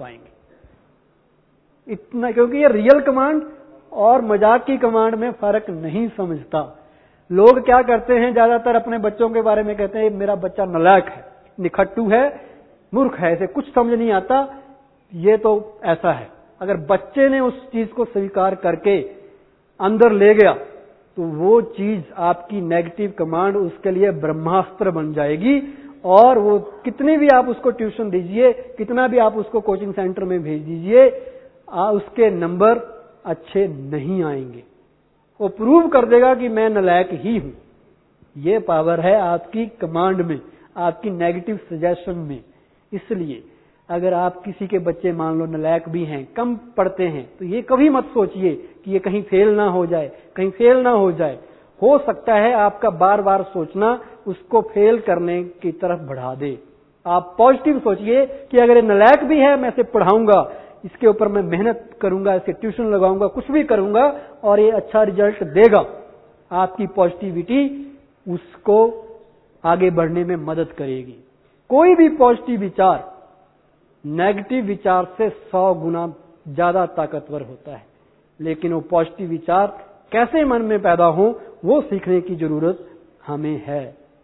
पाएंगे। इतना, क्योंकि ये रियल कमांड और मजाक की कमांड में फर्क नहीं समझता। लोग क्या करते हैं, ज्यादातर अपने बच्चों के बारे में कहते हैं मेरा बच्चा नालायक है, निखट्टू है, मूर्ख है, इसे कुछ समझ नहीं आता। ये तो ऐसा है। अगर बच्चे ने उस चीज को स्वीकार करके अंदर ले गया तो वो चीज आपकी नेगेटिव कमांड उसके लिए ब्रह्मास्त्र बन जाएगी। और वो कितनी भी आप उसको ट्यूशन दीजिए, कितना भी आप उसको कोचिंग सेंटर में भेज दीजिए, उसके नंबर अच्छे नहीं आएंगे। वो प्रूव कर देगा कि मैं नालायक ही हूं। ये पावर है आपकी कमांड में, आपकी नेगेटिव सजेशन में। इसलिए अगर आप किसी के बच्चे मान लो नालायक भी हैं, कम पढ़ते हैं, तो ये कभी मत सोचिए कि ये कहीं फेल ना हो जाए, कहीं फेल ना हो जाए। हो सकता है आपका बार बार सोचना उसको फेल करने की तरफ बढ़ा दे। आप पॉजिटिव सोचिए कि अगर ये नालायक भी है, मैं इसे पढ़ाऊंगा, इसके ऊपर मैं मेहनत करूंगा, इसके ट्यूशन लगाऊंगा, कुछ भी करूंगा और ये अच्छा रिजल्ट देगा। आपकी पॉजिटिविटी उसको आगे बढ़ने में मदद करेगी। कोई भी पॉजिटिव विचार नेगेटिव विचार से 100 गुना ज्यादा ताकतवर होता है, लेकिन वो पॉजिटिव विचार कैसे मन में पैदा हो वो सीखने की जरूरत हमें है।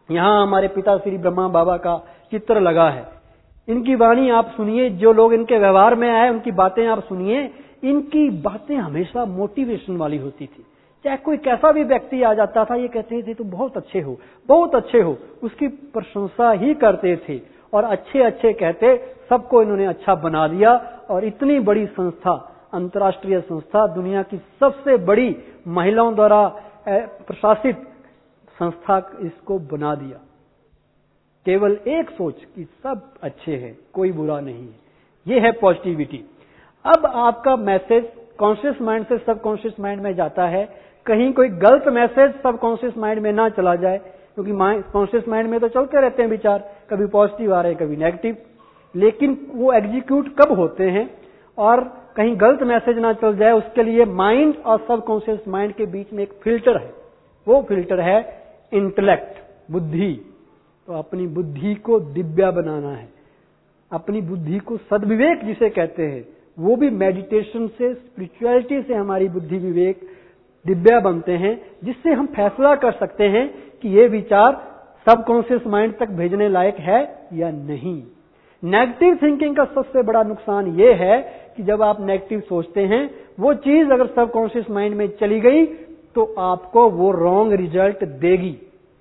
यहाँ हमारे पिता श्री ब्रह्मा बाबा का चित्र लगा है। इनकी वाणी आप सुनिए, जो लोग इनके व्यवहार में आए उनकी बातें आप सुनिए। इनकी बातें हमेशा मोटिवेशन वाली होती थी। चाहे कोई कैसा भी व्यक्ति आ जाता था, ये कहते थे तुम बहुत अच्छे हो, बहुत अच्छे हो, उसकी प्रशंसा ही करते थे और अच्छे अच्छे कहते सबको इन्होंने अच्छा बना दिया। और इतनी बड़ी संस्था, अंतर्राष्ट्रीय संस्था, दुनिया की सबसे बड़ी महिलाओं द्वारा प्रशासित संस्था इसको बना दिया। केवल एक सोच कि सब अच्छे हैं, कोई बुरा नहीं है। ये है पॉजिटिविटी। अब आपका मैसेज कॉन्शियस माइंड से सबकॉन्शियस माइंड में जाता है। कहीं कोई गलत मैसेज सबकॉन्शियस माइंड में ना चला जाए, क्योंकि कॉन्शियस माइंड में तो चलते रहते हैं विचार, कभी पॉजिटिव आ रहे हैं कभी नेगेटिव, लेकिन वो एग्जीक्यूट कब होते हैं और कहीं गलत मैसेज ना चल जाए, उसके लिए माइंड और सबकॉन्शियस माइंड के बीच में एक फिल्टर है। वो फिल्टर है इंटेलेक्ट, बुद्धि। तो अपनी बुद्धि को दिव्या बनाना है, अपनी बुद्धि को सद्विवेक जिसे कहते हैं, वो भी मेडिटेशन से, स्पिरिचुअलिटी से हमारी बुद्धि विवेक दिव्या बनते हैं, जिससे हम फैसला कर सकते हैं कि ये विचार सबकॉन्शियस माइंड तक भेजने लायक है या नहीं। नेगेटिव थिंकिंग का सबसे बड़ा नुकसान ये है कि जब आप नेगेटिव सोचते हैं, वो चीज अगर सबकॉन्शियस माइंड में चली गई तो आपको वो रॉन्ग रिजल्ट देगी।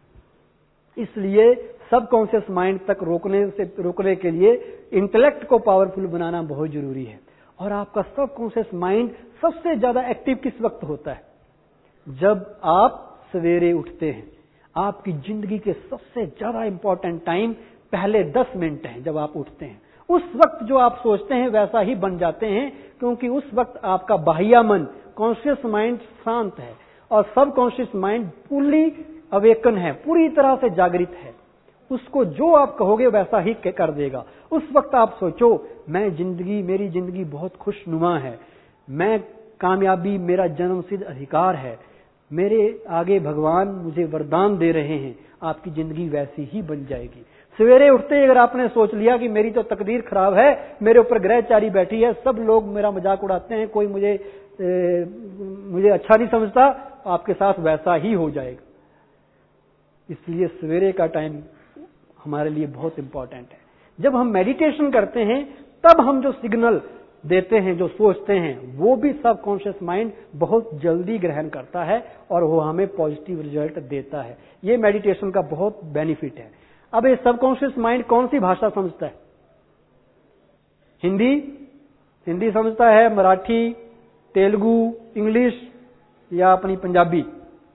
इसलिए सबकॉन्शियस माइंड तक रोकने के लिए इंटेलेक्ट को पावरफुल बनाना बहुत जरूरी है। और आपका सबकॉन्शियस माइंड सबसे ज्यादा एक्टिव किस वक्त होता है? जब आप सवेरे उठते हैं। आपकी जिंदगी के सबसे ज्यादा इंपॉर्टेंट टाइम पहले 10 मिनट हैं। जब आप उठते हैं उस वक्त जो आप सोचते हैं वैसा ही बन जाते हैं, क्योंकि उस वक्त आपका बाह्य मन, कॉन्शियस माइंड शांत है और सबकॉन्शियस माइंड फुल्ली अवेकन है, पूरी तरह से जागृत है। उसको जो आप कहोगे वैसा ही कर देगा। उस वक्त आप सोचो, मेरी जिंदगी बहुत खुशनुमा है, मैं कामयाबी मेरा जन्मसिद्ध अधिकार है, मेरे आगे भगवान मुझे वरदान दे रहे हैं। आपकी जिंदगी वैसी ही बन जाएगी। सवेरे उठते ही अगर आपने सोच लिया कि मेरी तो तकदीर खराब है, मेरे ऊपर ग्रहचारी बैठी है, सब लोग मेरा मजाक उड़ाते हैं, कोई मुझे अच्छा नहीं समझता, आपके साथ वैसा ही हो जाएगा। इसलिए सवेरे का टाइम हमारे लिए बहुत इंपॉर्टेंट है। जब हम मेडिटेशन करते हैं तब हम जो सिग्नल देते हैं, जो सोचते हैं, वो भी सबकॉन्शियस माइंड बहुत जल्दी ग्रहण करता है और वो हमें पॉजिटिव रिजल्ट देता है। ये मेडिटेशन का बहुत बेनिफिट है। अब ये सबकॉन्शियस माइंड कौन सी भाषा समझता है? हिंदी समझता है, मराठी, तेलुगु, इंग्लिश या अपनी पंजाबी?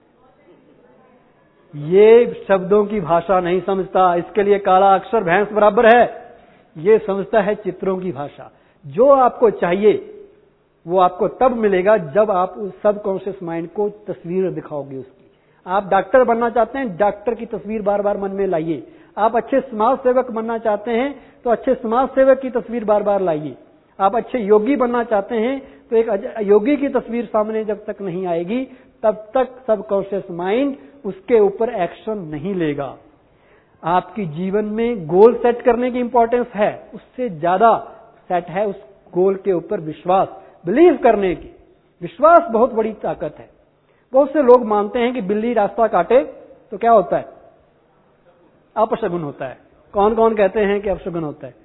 ये शब्दों की भाषा नहीं समझता। इसके लिए काला अक्षर भैंस बराबर है। ये समझता है चित्रों की भाषा। जो आपको चाहिए वो आपको तब मिलेगा जब आप उस सबकॉन्शियस माइंड को तस्वीर दिखाओगे उसकी। आप डॉक्टर बनना चाहते हैं, डॉक्टर की तस्वीर बार बार मन में लाइए। आप अच्छे समाज सेवक बनना चाहते हैं तो अच्छे समाज सेवक की तस्वीर बार बार लाइए। आप अच्छे योगी बनना चाहते हैं तो एक योगी की तस्वीर सामने जब तक नहीं आएगी तब तक सबकॉन्शियस माइंड उसके ऊपर एक्शन नहीं लेगा। आपकी जीवन में गोल सेट करने की इंपॉर्टेंस है, उससे ज्यादा सेट है उस गोल के ऊपर विश्वास, बिलीव करने की। विश्वास बहुत बड़ी ताकत है। बहुत से लोग मानते हैं कि बिल्ली रास्ता काटे तो क्या होता है? अपशगुन होता है। कौन कौन कहते हैं कि अपशगुन होता है?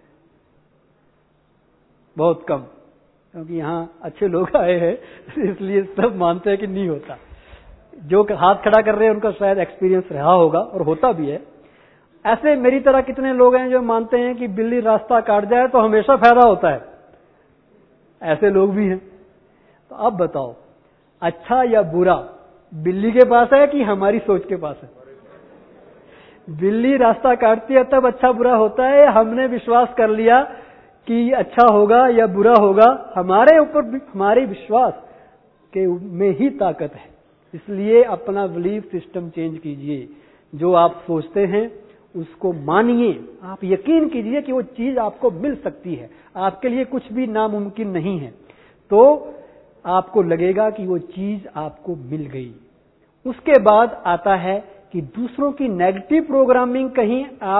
बहुत कम, क्योंकि यहाँ अच्छे लोग आए हैं इसलिए सब मानते हैं कि नहीं होता। जो हाथ खड़ा कर रहे हैं उनका शायद एक्सपीरियंस रहा होगा और होता भी है। ऐसे मेरी तरह कितने लोग हैं जो मानते हैं कि बिल्ली रास्ता काट जाए तो हमेशा फायदा होता है? ऐसे लोग भी हैं। तो अब बताओ, अच्छा या बुरा बिल्ली के पास है कि हमारी सोच के पास है? बिल्ली रास्ता काटती है तब अच्छा बुरा होता है। हमने विश्वास कर लिया कि अच्छा होगा या बुरा होगा, हमारे ऊपर हमारे विश्वास के में ही ताकत है। इसलिए अपना बिलीफ सिस्टम चेंज कीजिए। जो आप सोचते हैं उसको मानिए। आप यकीन कीजिए कि वो चीज आपको मिल सकती है। आपके लिए कुछ भी नामुमकिन नहीं है। तो आपको लगेगा कि वो चीज आपको मिल गई। उसके बाद आता है कि दूसरों की नेगेटिव प्रोग्रामिंग कहीं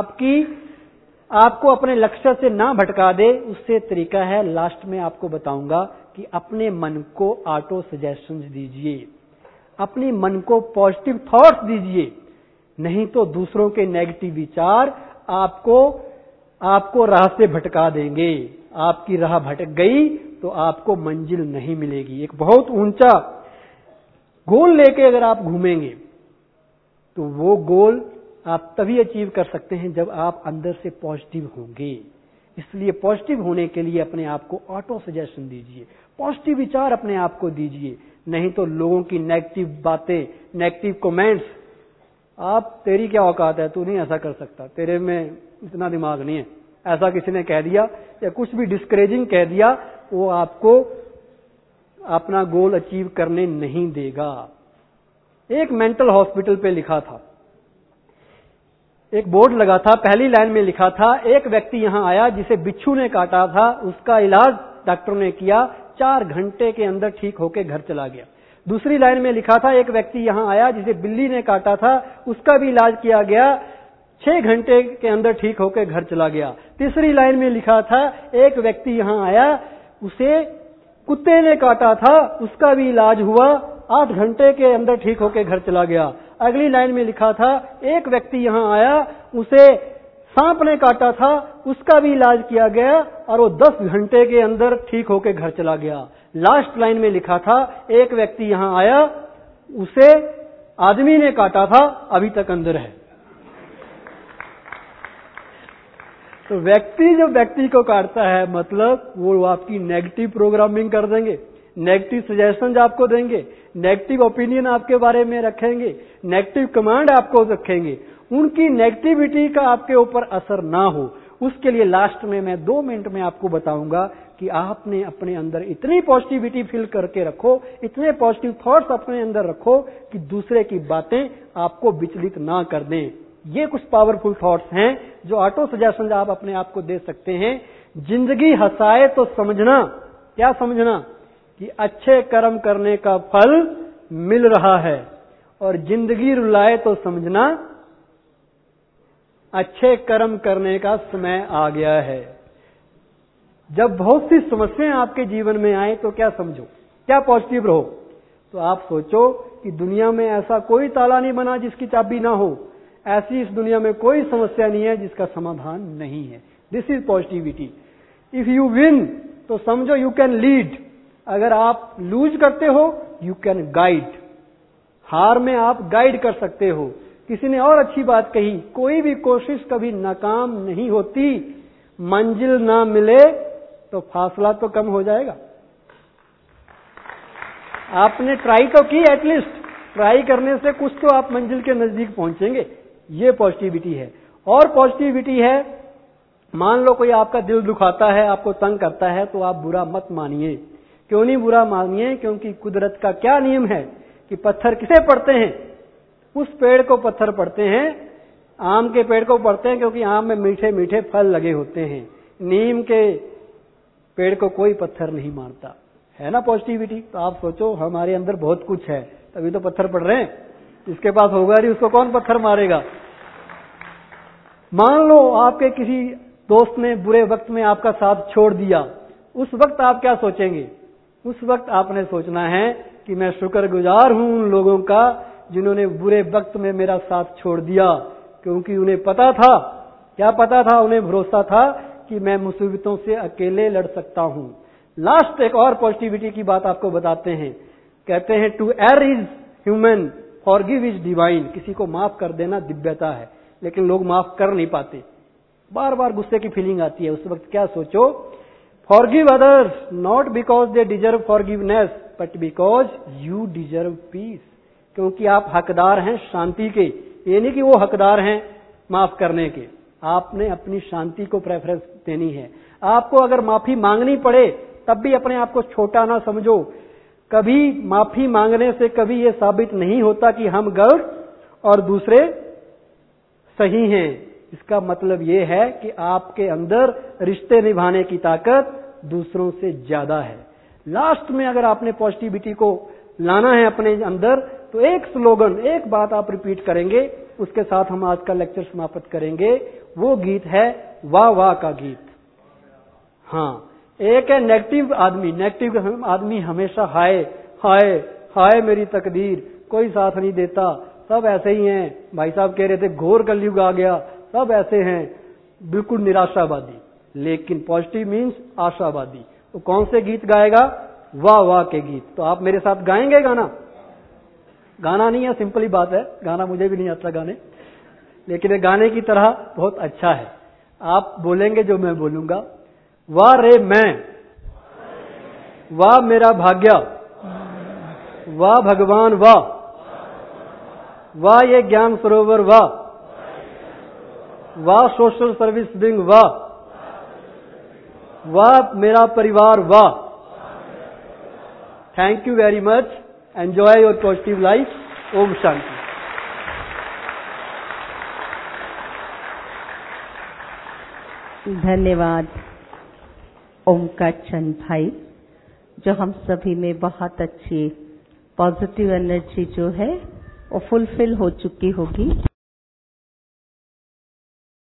आपको अपने लक्ष्य से ना भटका दे। उससे तरीका है, लास्ट में आपको बताऊंगा कि अपने मन को ऑटो सजेशंस दीजिए, अपने मन को पॉजिटिव थॉट्स दीजिए। नहीं तो दूसरों के नेगेटिव विचार आपको राह से भटका देंगे। आपकी राह भटक गई तो आपको मंजिल नहीं मिलेगी। एक बहुत ऊंचा गोल लेके अगर आप घूमेंगे तो वो गोल आप तभी अचीव कर सकते हैं जब आप अंदर से पॉजिटिव होंगे। इसलिए पॉजिटिव होने के लिए अपने आप को ऑटो सजेशन दीजिए, पॉजिटिव विचार अपने आप को दीजिए। नहीं तो लोगों की नेगेटिव बातें, नेगेटिव कमेंट्स, आप तेरी क्या औकात है, तू नहीं ऐसा कर सकता, तेरे में इतना दिमाग नहीं है, ऐसा किसी ने कह दिया या कुछ भी डिस्करेजिंग कह दिया, वो आपको अपना गोल अचीव करने नहीं देगा। एक मेंटल हॉस्पिटल पे लिखा था, एक बोर्ड लगा था, पहली लाइन में लिखा था, एक व्यक्ति यहां आया जिसे बिच्छू ने काटा था, उसका इलाज डॉक्टर ने किया, 4 घंटे के अंदर ठीक होकर घर चला गया। दूसरी लाइन में लिखा था, एक व्यक्ति यहां आया जिसे बिल्ली ने काटा था, उसका भी इलाज किया गया, 6 घंटे के अंदर ठीक होकर घर चला गया। तीसरी लाइन में लिखा था, एक व्यक्ति यहां आया, उसे कुत्ते ने काटा था, उसका भी इलाज हुआ, 8 घंटे के अंदर ठीक होकर घर चला गया। अगली लाइन में लिखा था, एक व्यक्ति यहां आया, उसे सांप ने काटा था, उसका भी इलाज किया गया और वो 10 घंटे के अंदर ठीक होकर घर चला गया। लास्ट लाइन में लिखा था, एक व्यक्ति यहां आया, उसे आदमी ने काटा था, अभी तक अंदर है। तो व्यक्ति जो व्यक्ति को काटता है, मतलब वो आपकी नेगेटिव प्रोग्रामिंग कर देंगे, नेगेटिव सजेशन आपको देंगे, नेगेटिव ओपिनियन आपके बारे में रखेंगे, नेगेटिव कमांड आपको रखेंगे। उनकी नेगेटिविटी का आपके ऊपर असर ना हो, उसके लिए लास्ट में मैं 2 मिनट में आपको बताऊंगा कि आपने अपने अंदर इतनी पॉजिटिविटी फील करके रखो, इतने पॉजिटिव थॉट्स अपने अंदर रखो कि दूसरे की बातें आपको विचलित ना कर दें। ये कुछ पावरफुल थॉट्स हैं जो ऑटो सजेशन आप अपने आप को दे सकते हैं। जिंदगी हंसाए तो समझना, क्या समझना? कि अच्छे कर्म करने का फल मिल रहा है, और जिंदगी रुलाए तो समझना अच्छे कर्म करने का समय आ गया है। जब बहुत सी समस्याएं आपके जीवन में आए तो क्या समझो, क्या पॉजिटिव रहो। तो आप सोचो कि दुनिया में ऐसा कोई ताला नहीं बना जिसकी चाबी ना हो, ऐसी इस दुनिया में कोई समस्या नहीं है जिसका समाधान नहीं है। This is positivity. If you win तो समझो यू कैन लीड, अगर आप लूज करते हो यू कैन गाइड। हार में आप गाइड कर सकते हो। किसी ने और अच्छी बात कही, कोई भी कोशिश कभी नाकाम नहीं होती, मंजिल ना मिले तो फासला तो कम हो जाएगा। आपने ट्राई तो की, एटलीस्ट ट्राई करने से कुछ तो आप मंजिल के नजदीक पहुंचेंगे। ये पॉजिटिविटी है। और पॉजिटिविटी है, मान लो कोई आपका दिल दुखाता है, आपको तंग करता है, तो आप बुरा मत मानिए। क्यों नहीं बुरा मानिए? क्योंकि कुदरत का क्या नियम है कि पत्थर किसे पड़ते हैं? उस पेड़ को पत्थर पड़ते हैं, आम के पेड़ को पड़ते हैं, क्योंकि आम में मीठे मीठे फल लगे होते हैं। नीम के पेड़ को कोई पत्थर नहीं मारता, है ना पॉजिटिविटी। तो आप सोचो हमारे अंदर बहुत कुछ है, तभी तो पत्थर पड़ रहे हैं। जिसके पास होगा नहीं उसको कौन पत्थर मारेगा। मान लो आपके किसी दोस्त ने बुरे वक्त में आपका साथ छोड़ दिया, उस वक्त आप क्या सोचेंगे? उस वक्त आपने सोचना है कि मैं शुक्रगुजार हूं उन लोगों का जिन्होंने बुरे वक्त में मेरा साथ छोड़ दिया, क्योंकि उन्हें पता था, क्या पता था? उन्हें भरोसा था कि मैं मुसीबतों से अकेले लड़ सकता हूं। लास्ट एक और पॉजिटिविटी की बात आपको बताते हैं। कहते हैं to err is human, forgive is divine. किसी को माफ कर देना दिव्यता है, लेकिन लोग माफ कर नहीं पाते, बार बार गुस्से की फीलिंग आती है। उस वक्त क्या सोचो? Forgive others not because they deserve forgiveness but because you deserve peace. क्योंकि आप हकदार हैं शांति के, ये नहीं कि वो हकदार हैं माफ करने के। आपने अपनी शांति को प्रेफरेंस देनी है। आपको अगर माफी मांगनी पड़े तब भी अपने आप को छोटा ना समझो। कभी माफी मांगने से कभी ये साबित नहीं होता कि हम गलत और दूसरे सही हैं। इसका मतलब ये है कि आपके अंदर रिश्ते निभाने की ताकत दूसरों से ज्यादा है। लास्ट में अगर आपने पॉजिटिविटी को लाना है अपने अंदर, तो एक स्लोगन, एक बात आप रिपीट करेंगे, उसके साथ हम आज का लेक्चर समाप्त करेंगे। वो गीत है वाह वाह का गीत। हाँ, एक है नेगेटिव आदमी। नेगेटिव आदमी हमेशा हाय हाय हाय मेरी तकदीर, कोई साथ नहीं देता, सब ऐसे ही हैं। भाई साहब कह रहे थे घोर कलयुग आ गया, सब ऐसे हैं, बिल्कुल निराशावादी। लेकिन पॉजिटिव मीन्स आशावादी। तो कौन से गीत गाएगा? वाह वाह के गीत। तो आप मेरे साथ गाएंगे गाना? गाना नहीं है, सिंपली बात है, गाना मुझे भी नहीं आता गाने, लेकिन ये गाने की तरह बहुत अच्छा है। आप बोलेंगे जो मैं बोलूंगा। वाह रे मैं, वाह मेरा भाग्य, वाह भगवान वाह, वाह ये ज्ञान सरोवर वाह, वाह सोशल सर्विस विंग वाह, वाह मेरा परिवार वाह। Thank you very much. Enjoy your positive life. ओम शांति। धन्यवाद ओमकार चंद भाई, जो हम सभी में बहुत अच्छी पॉजिटिव एनर्जी जो है वो फुलफिल हो चुकी होगी।